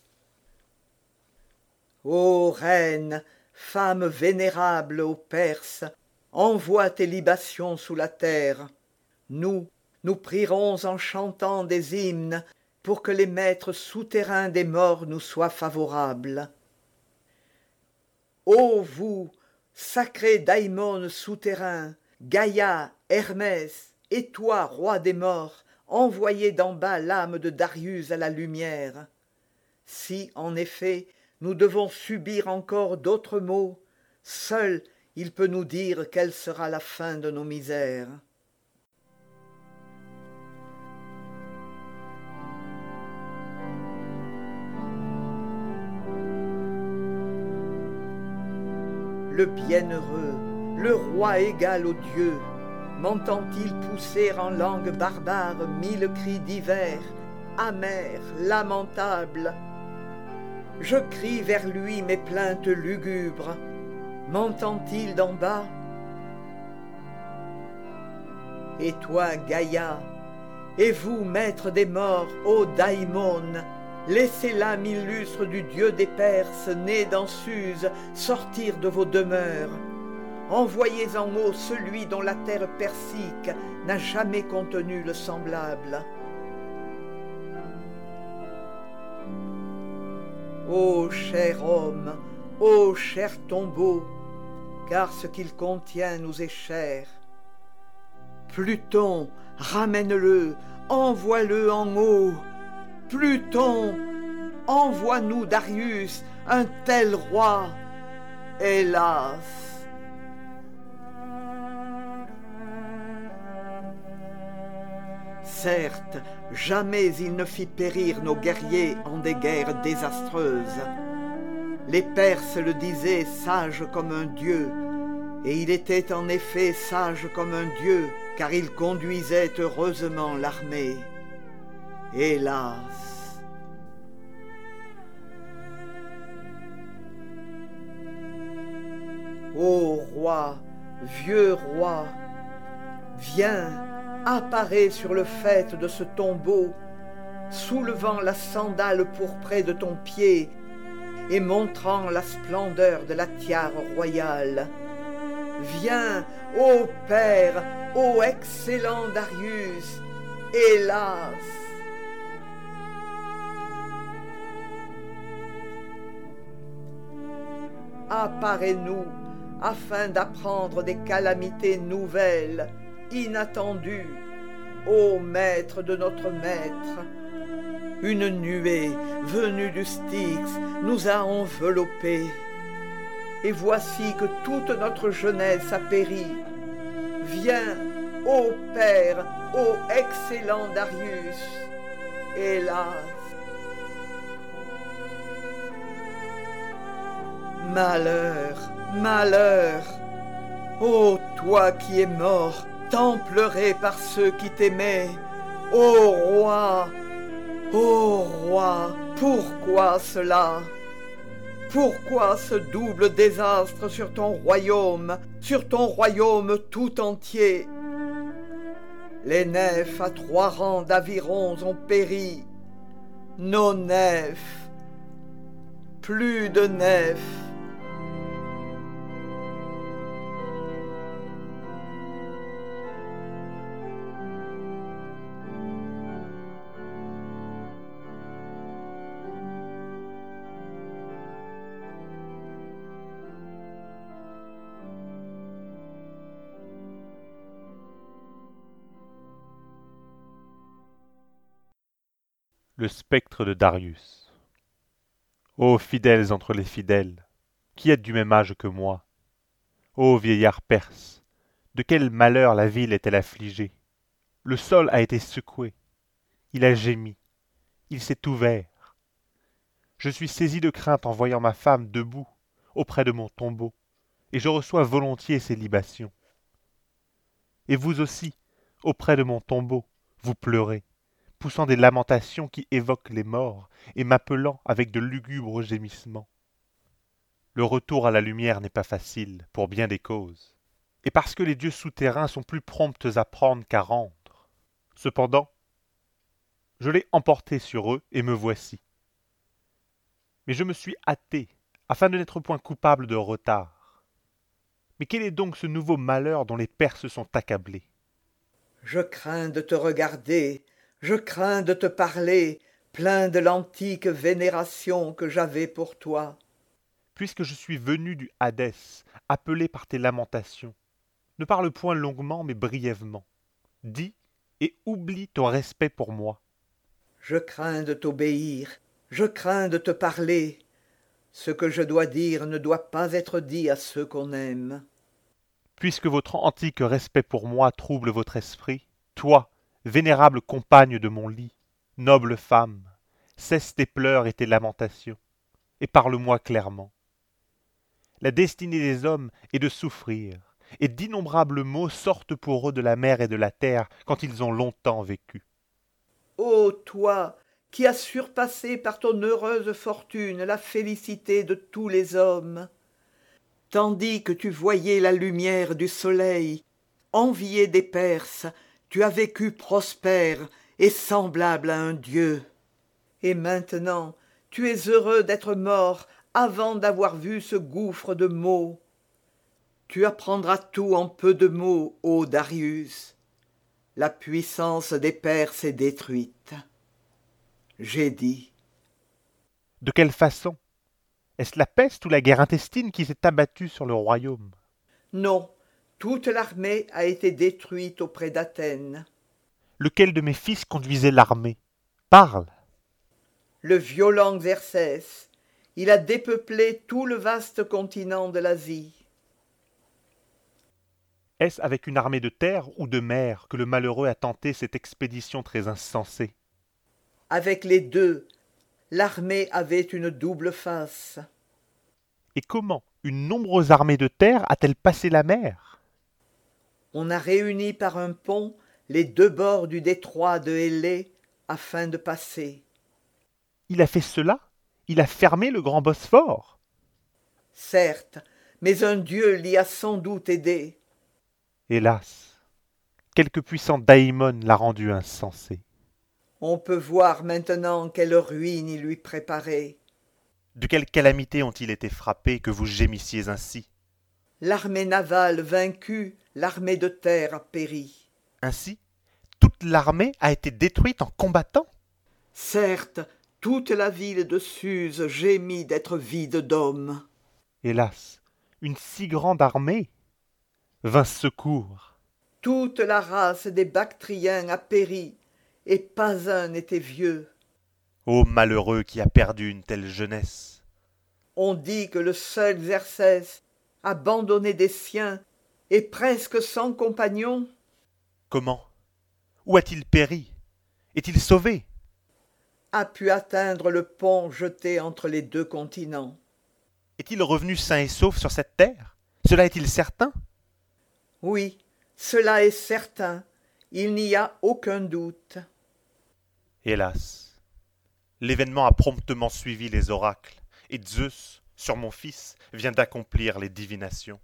Ô reine, femme vénérable aux Perses, envoie tes libations sous la terre. Nous, nous prierons en chantant des hymnes pour que les maîtres souterrains des morts nous soient favorables. Ô vous, sacrés daïmones souterrains, Gaïa, Hermès, et toi, roi des morts, envoyez d'en bas l'âme de Darius à la lumière. Si, en effet, nous devons subir encore d'autres maux, seul il peut nous dire quelle sera la fin de nos misères. Le bienheureux, le roi égal aux dieux, m'entend-il pousser en langue barbare mille cris divers, amers, lamentables? Je crie vers lui mes plaintes lugubres, m'entend-il d'en bas? Et toi, Gaïa, et vous, maître des morts, ô daïmon, laissez l'âme illustre du dieu des Perses, né dans Suse, sortir de vos demeures. Envoyez en haut celui dont la terre persique n'a jamais contenu le semblable. Ô cher homme, ô cher tombeau, car ce qu'il contient nous est cher. Pluton, ramène-le, envoie-le en haut. Pluton, envoie-nous Darius, un tel roi. Hélas! Certes, jamais il ne fit périr nos guerriers en des guerres désastreuses. Les Perses le disaient sage comme un dieu, et il était en effet sage comme un dieu, car il conduisait heureusement l'armée. Hélas! Ô roi, vieux roi, viens, apparaît sur le faîte de ce tombeau, soulevant la sandale pourprée de ton pied et montrant la splendeur de la tiare royale. Viens, ô Père, ô excellent Darius, hélas! Apparais-nous afin d'apprendre des calamités nouvelles, inattendues, ô maître de notre maître, Une nuée venue du Styx nous a enveloppés. Et voici que toute notre jeunesse a péri. Viens, ô Père, ô excellent Darius, hélas. Malheur, malheur, ô toi qui es mort, tant pleuré par ceux qui t'aimaient, ô roi, ô roi, pourquoi cela? Pourquoi ce double désastre sur ton royaume, sur ton royaume tout entier? Les nefs à trois rangs d'avirons ont péri. Nos nefs, plus de nefs. Le spectre de Darius. Ô fidèles entre les fidèles, qui êtes du même âge que moi, ô vieillards perses, de quel malheur la ville est-elle affligée? Le sol a été secoué, il a gémi, il s'est ouvert. Je suis saisi de crainte en voyant ma femme debout auprès de mon tombeau, et je reçois volontiers ses libations. Et vous aussi, auprès de mon tombeau, vous pleurez, poussant des lamentations qui évoquent les morts et m'appelant avec de lugubres gémissements. Le retour à la lumière n'est pas facile, pour bien des causes, et parce que les dieux souterrains sont plus prompts à prendre qu'à rendre. Cependant, je l'ai emporté sur eux et me voici. Mais je me suis hâté, afin de n'être point coupable de retard. Mais quel est donc ce nouveau malheur dont les Perses sont accablés? Je crains de te regarder, je crains de te parler, plein de l'antique vénération que j'avais pour toi. Puisque je suis venu du Hadès, appelé par tes lamentations, ne parle point longuement mais brièvement. Dis et oublie ton respect pour moi. Je crains de t'obéir, je crains de te parler. Ce que je dois dire ne doit pas être dit à ceux qu'on aime. Puisque votre antique respect pour moi trouble votre esprit, toi, vénérable compagne de mon lit, noble femme, cesse tes pleurs et tes lamentations, et parle-moi clairement. La destinée des hommes est de souffrir, et d'innombrables maux sortent pour eux de la mer et de la terre quand ils ont longtemps vécu. Ô toi, qui as surpassé par ton heureuse fortune la félicité de tous les hommes, tandis que tu voyais la lumière du soleil, envié des Perses, tu as vécu prospère et semblable à un dieu. Et maintenant, tu es heureux d'être mort avant d'avoir vu ce gouffre de maux. Tu apprendras tout en peu de mots, ô Darius. La puissance des Perses est détruite. J'ai dit. De quelle façon? Est-ce la peste ou la guerre intestine qui s'est abattue sur le royaume? Non, toute l'armée a été détruite auprès d'Athènes. Lequel de mes fils conduisait l'armée? Parle! Le violent Xerxès, il a dépeuplé tout le vaste continent de l'Asie. Est-ce avec une armée de terre ou de mer que le malheureux a tenté cette expédition très insensée? Avec les deux, l'armée avait une double face. Et comment une nombreuse armée de terre a-t-elle passé la mer? On a réuni par un pont les deux bords du détroit de Hélé afin de passer. Il a fait cela? Il a fermé le grand Bosphore? Certes, mais un dieu l'y a sans doute aidé. Hélas, quelque puissant daïmon l'a rendu insensé. On peut voir maintenant quelle ruine il lui préparait. De quelle calamité ont-ils été frappés que vous gémissiez ainsi? L'armée navale vaincue, l'armée de terre a péri. Ainsi, toute l'armée a été détruite en combattant? Certes, toute la ville de Suse gémit d'être vide d'hommes. Hélas, une si grande armée vint secours. Toute la race des Bactriens a péri, et pas un n'était vieux. Ô malheureux qui a perdu une telle jeunesse! On dit que le seul Xerxès, abandonné des siens et presque sans compagnon, Comment? Où a-t-il péri? Est-il sauvé? a pu atteindre le pont jeté entre les deux continents. Est-il revenu sain et sauf sur cette terre? Cela est-il certain? Oui, cela est certain, il n'y a aucun doute. Hélas, l'événement a promptement suivi les oracles, et Zeus, sur mon fils, vient d'accomplir les divinations.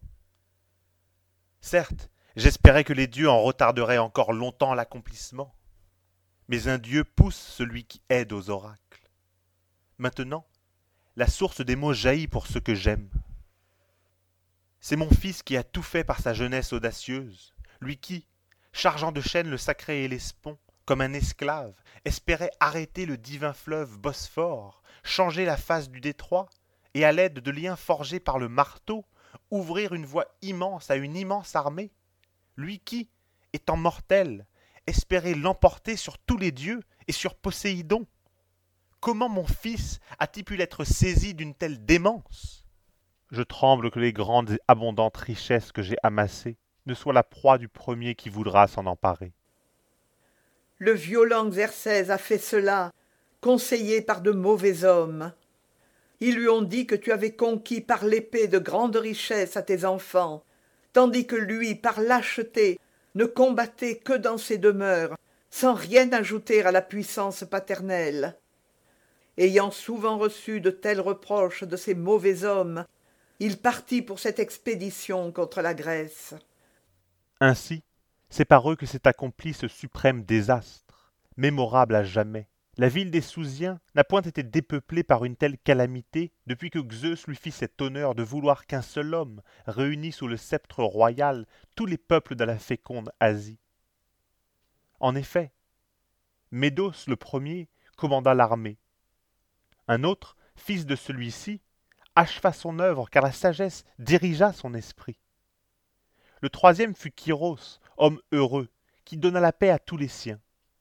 Certes, j'espérais que les dieux en retarderaient encore longtemps l'accomplissement, mais un dieu pousse celui qui aide aux oracles. Maintenant, la source des mots jaillit pour ce que j'aime. C'est mon fils qui a tout fait par sa jeunesse audacieuse, lui qui, chargeant de chaînes le sacré Hellespont, comme un esclave, espérait arrêter le divin fleuve Bosphore, changer la face du détroit, et à l'aide de liens forgés par le marteau, ouvrir une voie immense à une immense armée. Lui qui, étant mortel, espérait l'emporter sur tous les dieux et sur Poséidon. Comment mon fils a-t-il pu être saisi d'une telle démence? Je tremble que les grandes et abondantes richesses que j'ai amassées ne soient la proie du premier qui voudra s'en emparer. Le violent Xerxès a fait cela, conseillé par de mauvais hommes. Ils lui ont dit que tu avais conquis par l'épée de grandes richesses à tes enfants, tandis que lui, par lâcheté, ne combattait que dans ses demeures, sans rien ajouter à la puissance paternelle. Ayant souvent reçu de tels reproches de ces mauvais hommes, il partit pour cette expédition contre la Grèce. Ainsi, c'est par eux que s'est accompli ce suprême désastre, mémorable à jamais. La ville des Sousiens n'a point été dépeuplée par une telle calamité depuis que Zeus lui fit cet honneur de vouloir qu'un seul homme réunît sous le sceptre royal tous les peuples de la féconde Asie. En effet, Médos le premier commanda l'armée. Un autre, fils de celui-ci, acheva son œuvre car la sagesse dirigea son esprit. Le troisième fut Chiros, homme heureux, qui donna la paix à tous les siens.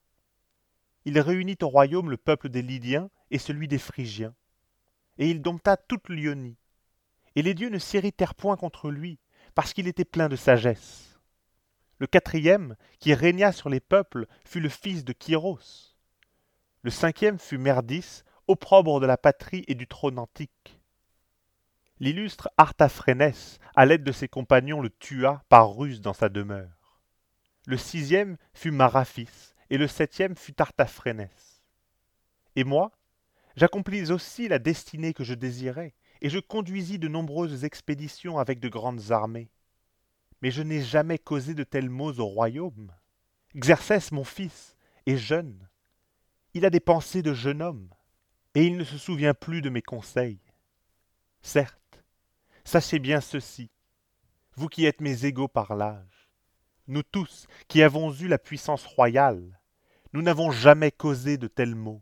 Il réunit au royaume le peuple des Lydiens et celui des Phrygiens, et il dompta toute l'Ionie. Et les dieux ne s'irritèrent point contre lui, parce qu'il était plein de sagesse. Le quatrième, qui régna sur les peuples, fut le fils de Chiros. Le cinquième fut Merdis, opprobre de la patrie et du trône antique. L'illustre Artaphrènès, à l'aide de ses compagnons, le tua par ruse dans sa demeure. Le sixième fut Maraphis, et le septième fut Artaphrènès. Et moi, j'accomplis aussi la destinée que je désirais, et je conduisis de nombreuses expéditions avec de grandes armées. Mais je n'ai jamais causé de tels maux au royaume. Xerxès, mon fils, est jeune. Il a des pensées de jeune homme, et il ne se souvient plus de mes conseils. Certes, sachez bien ceci, vous qui êtes mes égaux par l'âge, nous tous qui avons eu la puissance royale, nous n'avons jamais causé de tels maux.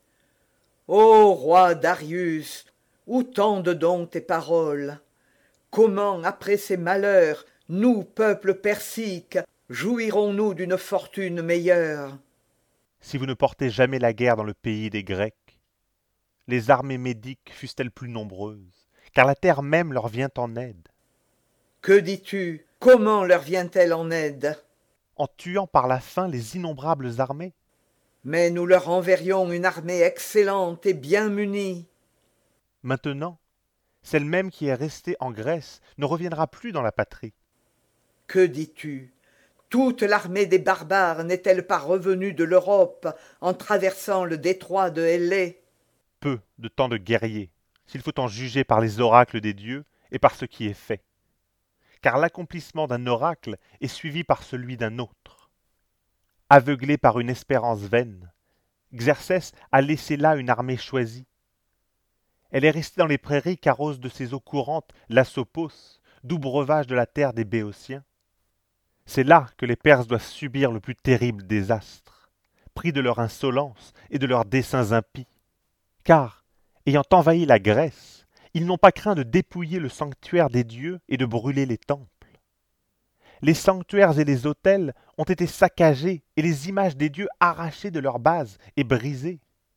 Ô roi Darius, où tendent donc tes paroles? Comment, après ces malheurs, nous, peuple persique, jouirons-nous d'une fortune meilleure? Si vous ne portez jamais la guerre dans le pays des Grecs, les armées médiques fussent-elles plus nombreuses, car la terre même leur vient en aide. Que dis-tu? Comment leur vient-elle en aide? En tuant par la faim les innombrables armées. Mais nous leur enverrions une armée excellente et bien munie. Maintenant, celle même qui est restée en Grèce ne reviendra plus dans la patrie. Que dis-tu? Toute l'armée des barbares n'est-elle pas revenue de l'Europe en traversant le détroit de Hellé? Peu de temps de guerriers, s'il faut en juger par les oracles des dieux et par ce qui est fait. Car l'accomplissement d'un oracle est suivi par celui d'un autre. Aveuglé par une espérance vaine, Xerxès a laissé là une armée choisie. Elle est restée dans les prairies qu'arrose de ses eaux courantes l'Asopos, doux breuvage de la terre des Béotiens. C'est là que les Perses doivent subir le plus terrible désastre, pris de leur insolence et de leurs desseins impies. Car, ayant envahi la Grèce, ils n'ont pas craint de dépouiller le sanctuaire des dieux et de brûler les temples. Les sanctuaires et les autels ont été saccagés et les images des dieux arrachées de leur base et brisées.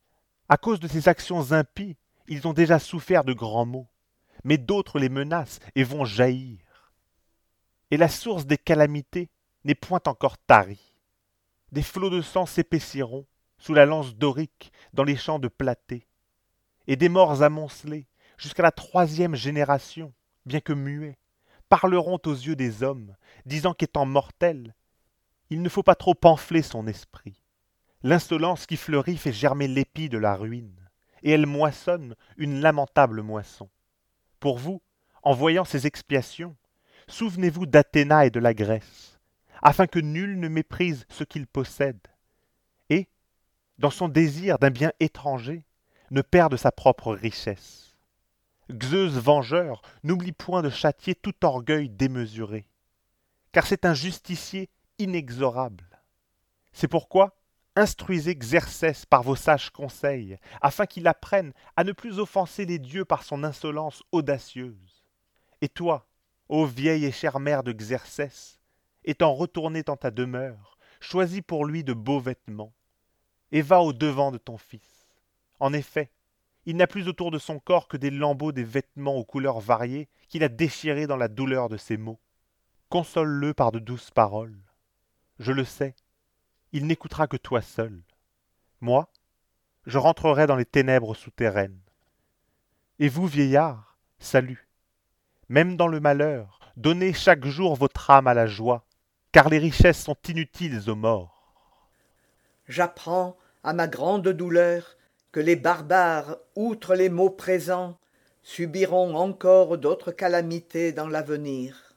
À cause de ces actions impies, ils ont déjà souffert de grands maux, mais d'autres les menacent et vont jaillir. Et la source des calamités n'est point encore tarie. Des flots de sang s'épaissiront sous la lance dorique dans les champs de Platée, et des morts amoncelés jusqu'à la troisième génération, bien que muets, parleront aux yeux des hommes, disant qu'étant mortel, il ne faut pas trop enfler son esprit. L'insolence qui fleurit fait germer l'épi de la ruine, et elle moissonne une lamentable moisson. Pour vous, en voyant ces expiations, souvenez-vous d'Athéna et de la Grèce, afin que nul ne méprise ce qu'il possède, et, dans son désir d'un bien étranger, ne perde sa propre richesse. Zeus vengeur n'oublie point de châtier tout orgueil démesuré, car c'est un justicier inexorable. C'est pourquoi instruisez Xerxès par vos sages conseils, afin qu'il apprenne à ne plus offenser les dieux par son insolence audacieuse. Et toi, ô vieille et chère mère de Xerxès, étant retourné dans ta demeure, choisis pour lui de beaux vêtements, et va au-devant de ton fils. En effet, il n'a plus autour de son corps que des lambeaux des vêtements aux couleurs variées qu'il a déchirés dans la douleur de ses maux. Console-le par de douces paroles. Je le sais, il n'écoutera que toi seul. Moi, je rentrerai dans les ténèbres souterraines. Et vous, vieillards, salut. Même dans le malheur, donnez chaque jour votre âme à la joie, car les richesses sont inutiles aux morts. J'apprends, à ma grande douleur, que les barbares, outre les maux présents, subiront encore d'autres calamités dans l'avenir.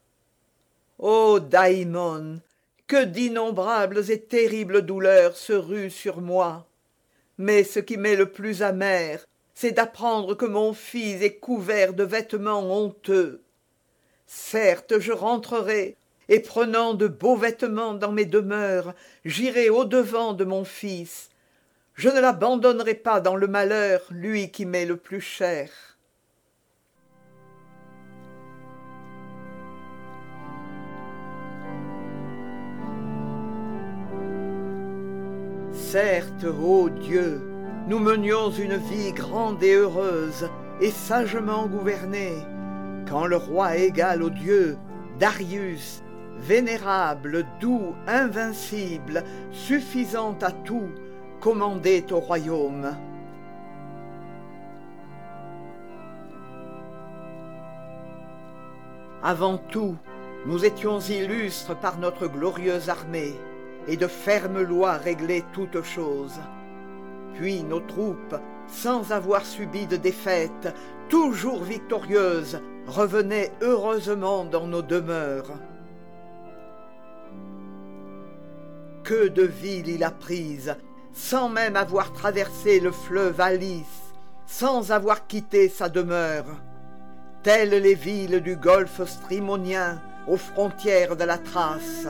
Ô Daïmon, que d'innombrables et terribles douleurs se ruent sur moi. Mais ce qui m'est le plus amer, c'est d'apprendre que mon fils est couvert de vêtements honteux. Certes, je rentrerai, et prenant de beaux vêtements dans mes demeures, j'irai au-devant de mon fils. Je ne l'abandonnerai pas dans le malheur, lui qui m'est le plus cher. Certes, ô Dieu, nous menions une vie grande et heureuse, et sagement gouvernée, quand le roi égal aux dieux, Darius, vénérable, doux, invincible, suffisant à tout, commandait au royaume. Avant tout, nous étions illustres par notre glorieuse armée, et de fermes lois réglaient toutes choses. Puis nos troupes, sans avoir subi de défaite, toujours victorieuses, revenaient heureusement dans nos demeures. Que de villes il a prises, sans même avoir traversé le fleuve Alice, sans avoir quitté sa demeure. Telles les villes du golfe strimonien, aux frontières de la Thrace.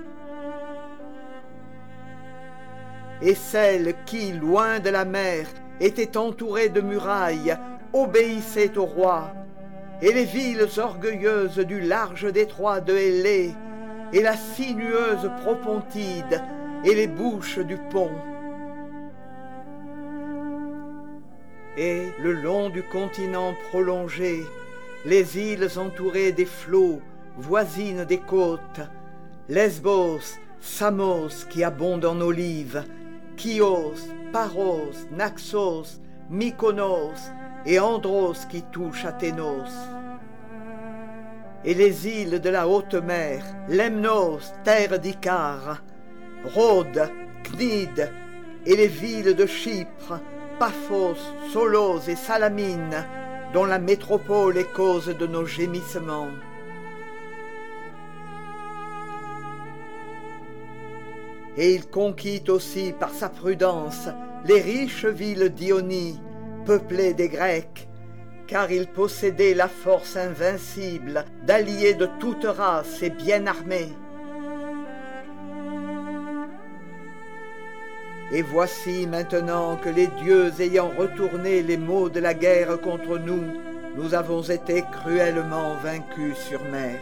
Et celles qui, loin de la mer, étaient entourées de murailles, obéissaient au roi, et les villes orgueilleuses du large détroit de Hélé, et la sinueuse Propontide, et les bouches du pont. Et le long du continent prolongé, les îles entourées des flots, voisines des côtes, Lesbos, Samos qui abonde en olives, Chios, Paros, Naxos, Mykonos et Andros qui touche Athénos. Et les îles de la haute mer, Lemnos, terre d'Icare, Rhodes, Cnide, et les villes de Chypre, Paphos, Solos et Salamine, dont la métropole est cause de nos gémissements. Et il conquit aussi par sa prudence les riches villes d'Ionie, peuplées des Grecs, car il possédait la force invincible d'alliés de toute race et bien armés. Et voici maintenant que les dieux ayant retourné les maux de la guerre contre nous, nous avons été cruellement vaincus sur mer.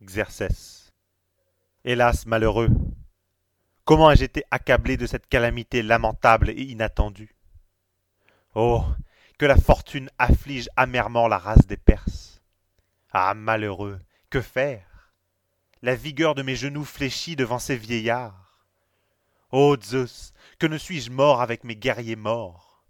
Xerxès. Hélas, malheureux! Comment ai-je été accablé de cette calamité lamentable et inattendue? Oh, que la fortune afflige amèrement la race des Perses! Ah, malheureux! Que faire? La vigueur de mes genoux fléchit devant ces vieillards. Ô Zeus, que ne suis-je mort avec mes guerriers morts?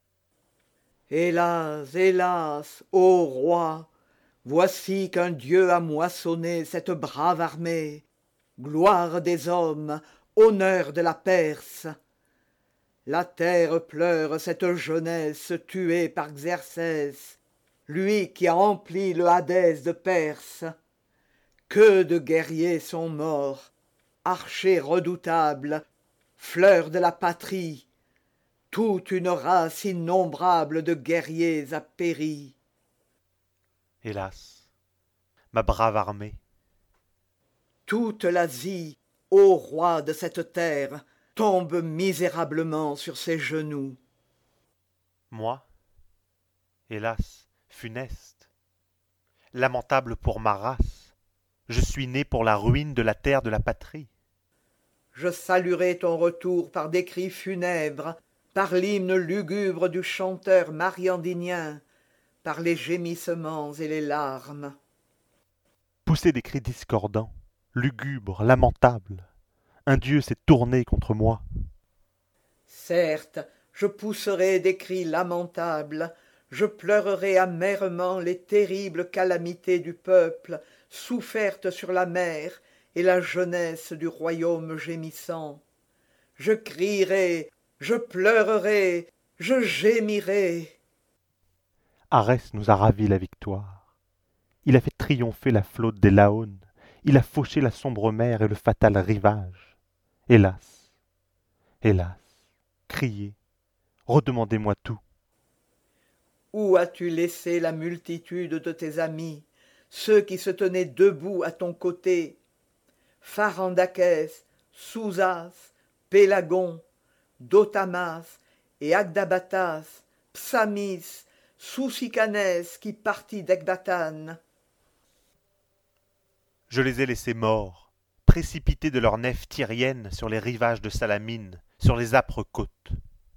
Hélas, hélas, ô roi, voici qu'un dieu a moissonné cette brave armée, gloire des hommes, honneur de la Perse. La terre pleure cette jeunesse tuée par Xerxès, lui qui a empli le Hadès de Perse. Que de guerriers sont morts, archers redoutables, fleurs de la patrie, toute une race innombrable de guerriers a péri. Hélas, ma brave armée! Toute l'Asie, ô roi de cette terre, tombe misérablement sur ses genoux. Moi, hélas, funeste, lamentable pour ma race, je suis né pour la ruine de la terre de la patrie. Je saluerai ton retour par des cris funèbres, par l'hymne lugubre du chanteur mariandinien, par les gémissements et les larmes. Poussez des cris discordants, lugubres, lamentables. Un dieu s'est tourné contre moi. Certes, je pousserai des cris lamentables, je pleurerai amèrement les terribles calamités du peuple, souffertes sur la mer et la jeunesse du royaume gémissant. Je crierai, je pleurerai, je gémirai. Arès nous a ravi la victoire. Il a fait triompher la flotte des Laones. Il a fauché la sombre mer et le fatal rivage. Hélas, hélas, criez, redemandez-moi tout. Où as-tu laissé la multitude de tes amis, ceux qui se tenaient debout à ton côté? Pharandakès, Sousas, Pélagon, Dotamas et Agdabatas, Psamis, Sousicanès qui partit d'Ecbatane. Je les ai laissés morts, précipités de leur nef tyrienne sur les rivages de Salamine, sur les âpres côtes.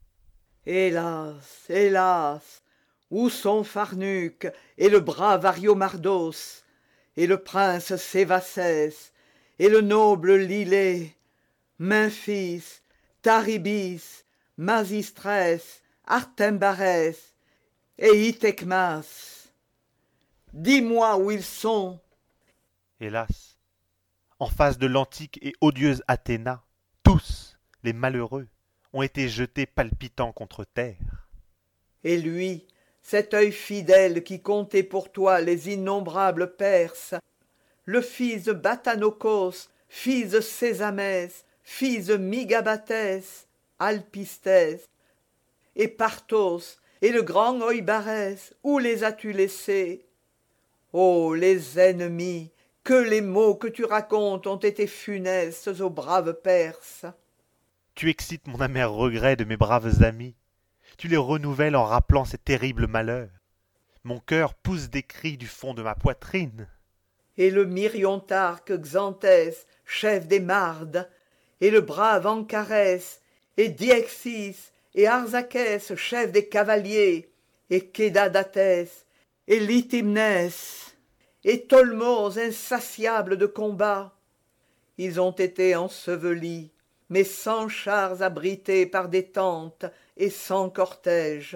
Hélas, hélas, où sont Pharnuc et le brave Ariomardos, et le prince Sévacès, et le noble Lylée, Memphis, Taribis, Masistrès, Artembarès et Ithecmas? Dis-moi où ils sont. Hélas, en face de l'antique et odieuse Athéna, tous, les malheureux, ont été jetés palpitants contre terre. Et lui, cet œil fidèle qui comptait pour toi les innombrables Perses, le fils de Batanocos, fils de Sésamès, fils de Migabatès, Alpistès, et Parthos, et le grand Oïbarès, où les as-tu laissés? Ô les ennemis, que les mots que tu racontes ont été funestes aux braves Perses. Tu excites mon amer regret de mes braves amis. Tu les renouvelles en rappelant ces terribles malheurs. Mon cœur pousse des cris du fond de ma poitrine. Et le Myriontarque Xanthès, chef des Mardes, et le brave Ancarès, et Diexis, et Arzakès, chef des cavaliers, et Kédadatès, et Lytimnès, et Tolmos insatiable de combat. Ils ont été ensevelis, mais sans chars abrités par des tentes et sans cortège.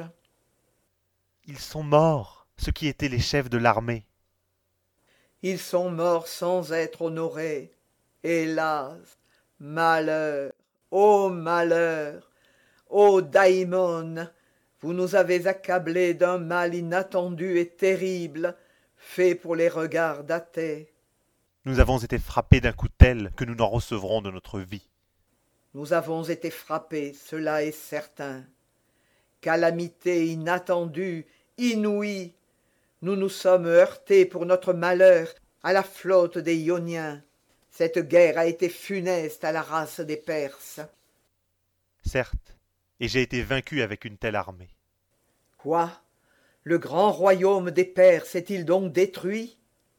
Ils sont morts, ceux qui étaient les chefs de l'armée. Ils sont morts sans être honorés. Hélas, malheur, ô malheur, ô daïmon, vous nous avez accablés d'un mal inattendu et terrible, fait pour les regards d'Athée. Nous avons été frappés d'un coup tel que nous n'en recevrons de notre vie. Nous avons été frappés, cela est certain. Calamité inattendue, inouïe, nous nous sommes heurtés pour notre malheur à la flotte des Ioniens. Cette guerre a été funeste à la race des Perses. Certes, et j'ai été vaincu avec une telle armée. Quoi? Le grand royaume des Perses est-il donc détruit?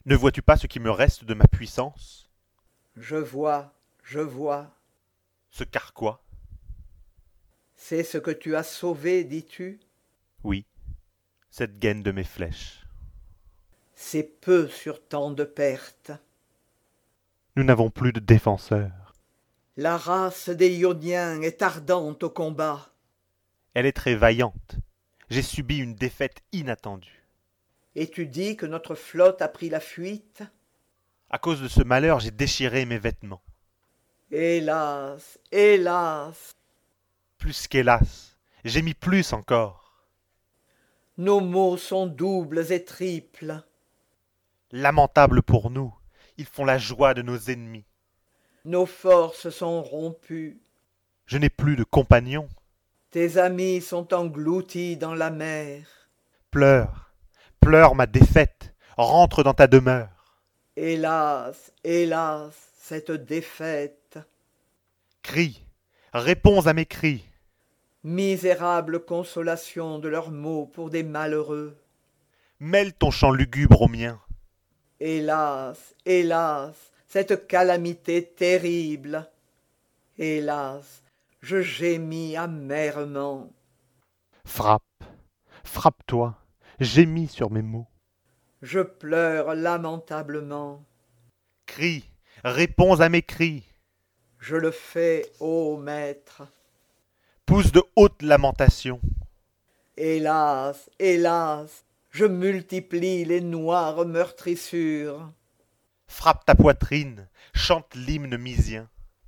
Ne vois-tu pas ce qui me reste de ma puissance? Je vois, je vois. Ce carquois? C'est ce que tu as sauvé, dis-tu? Oui, cette gaine de mes flèches. C'est peu sur tant de pertes. Nous n'avons plus de défenseurs. La race des Ioniens est ardente au combat. Elle est très vaillante. J'ai subi une défaite inattendue. Et tu dis que notre flotte a pris la fuite? À cause de ce malheur, j'ai déchiré mes vêtements. Hélas, hélas, Plus qu'hélas, j'ai mis plus encore. nos maux sont doubles et triples. Lamentables pour nous, ils font la joie de nos ennemis. Nos forces sont rompues. Je n'ai plus de compagnons. Tes amis sont engloutis dans la mer. Pleure, pleure ma défaite, rentre dans ta demeure. Hélas, hélas, cette défaite. Crie, réponds à mes cris. Misérable consolation de leurs maux pour des malheureux. Mêle ton chant lugubre au mien. Hélas, hélas, cette calamité terrible. Hélas, je gémis amèrement. Frappe, frappe-toi, gémis sur mes maux. Je pleure lamentablement. Crie, réponds à mes cris. Je le fais, ô maître. Pousse de hautes lamentations. Hélas, hélas, je multiplie les noires meurtrissures. Frappe ta poitrine, chante l'hymne mysien.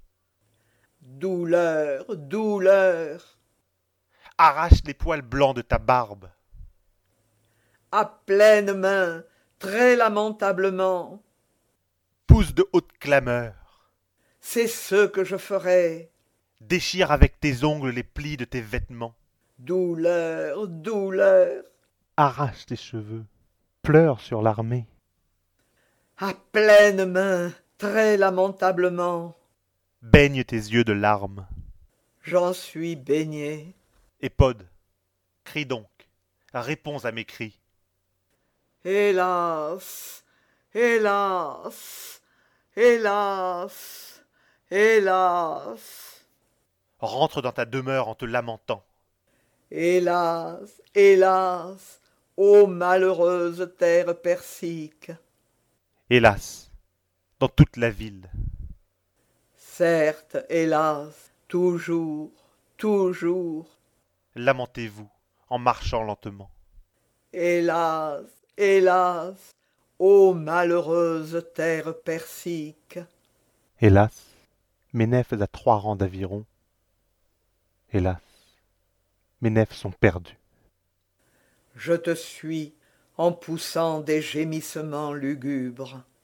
Douleur, douleur, Arrache les poils blancs de ta barbe. à pleine main, très lamentablement. Pousse de hautes clameurs. C'est ce que je ferai. Déchire avec tes ongles les plis de tes vêtements. Douleur, douleur, Arrache tes cheveux, pleure sur l'armée. à pleine main, très lamentablement. Baigne tes yeux de larmes. J'en suis baigné. Épode, crie donc, réponds à mes cris. Hélas, hélas, hélas, hélas, Rentre dans ta demeure en te lamentant. hélas, hélas, ô malheureuse terre persique. Hélas, dans toute la ville. Certes, hélas, toujours, toujours, Lamentez-vous en marchant lentement. hélas, hélas, ô malheureuse terre persique. Hélas, mes nefs à trois rangs d'aviron. Hélas, mes nefs sont perdues. Je te suis en poussant des gémissements lugubres.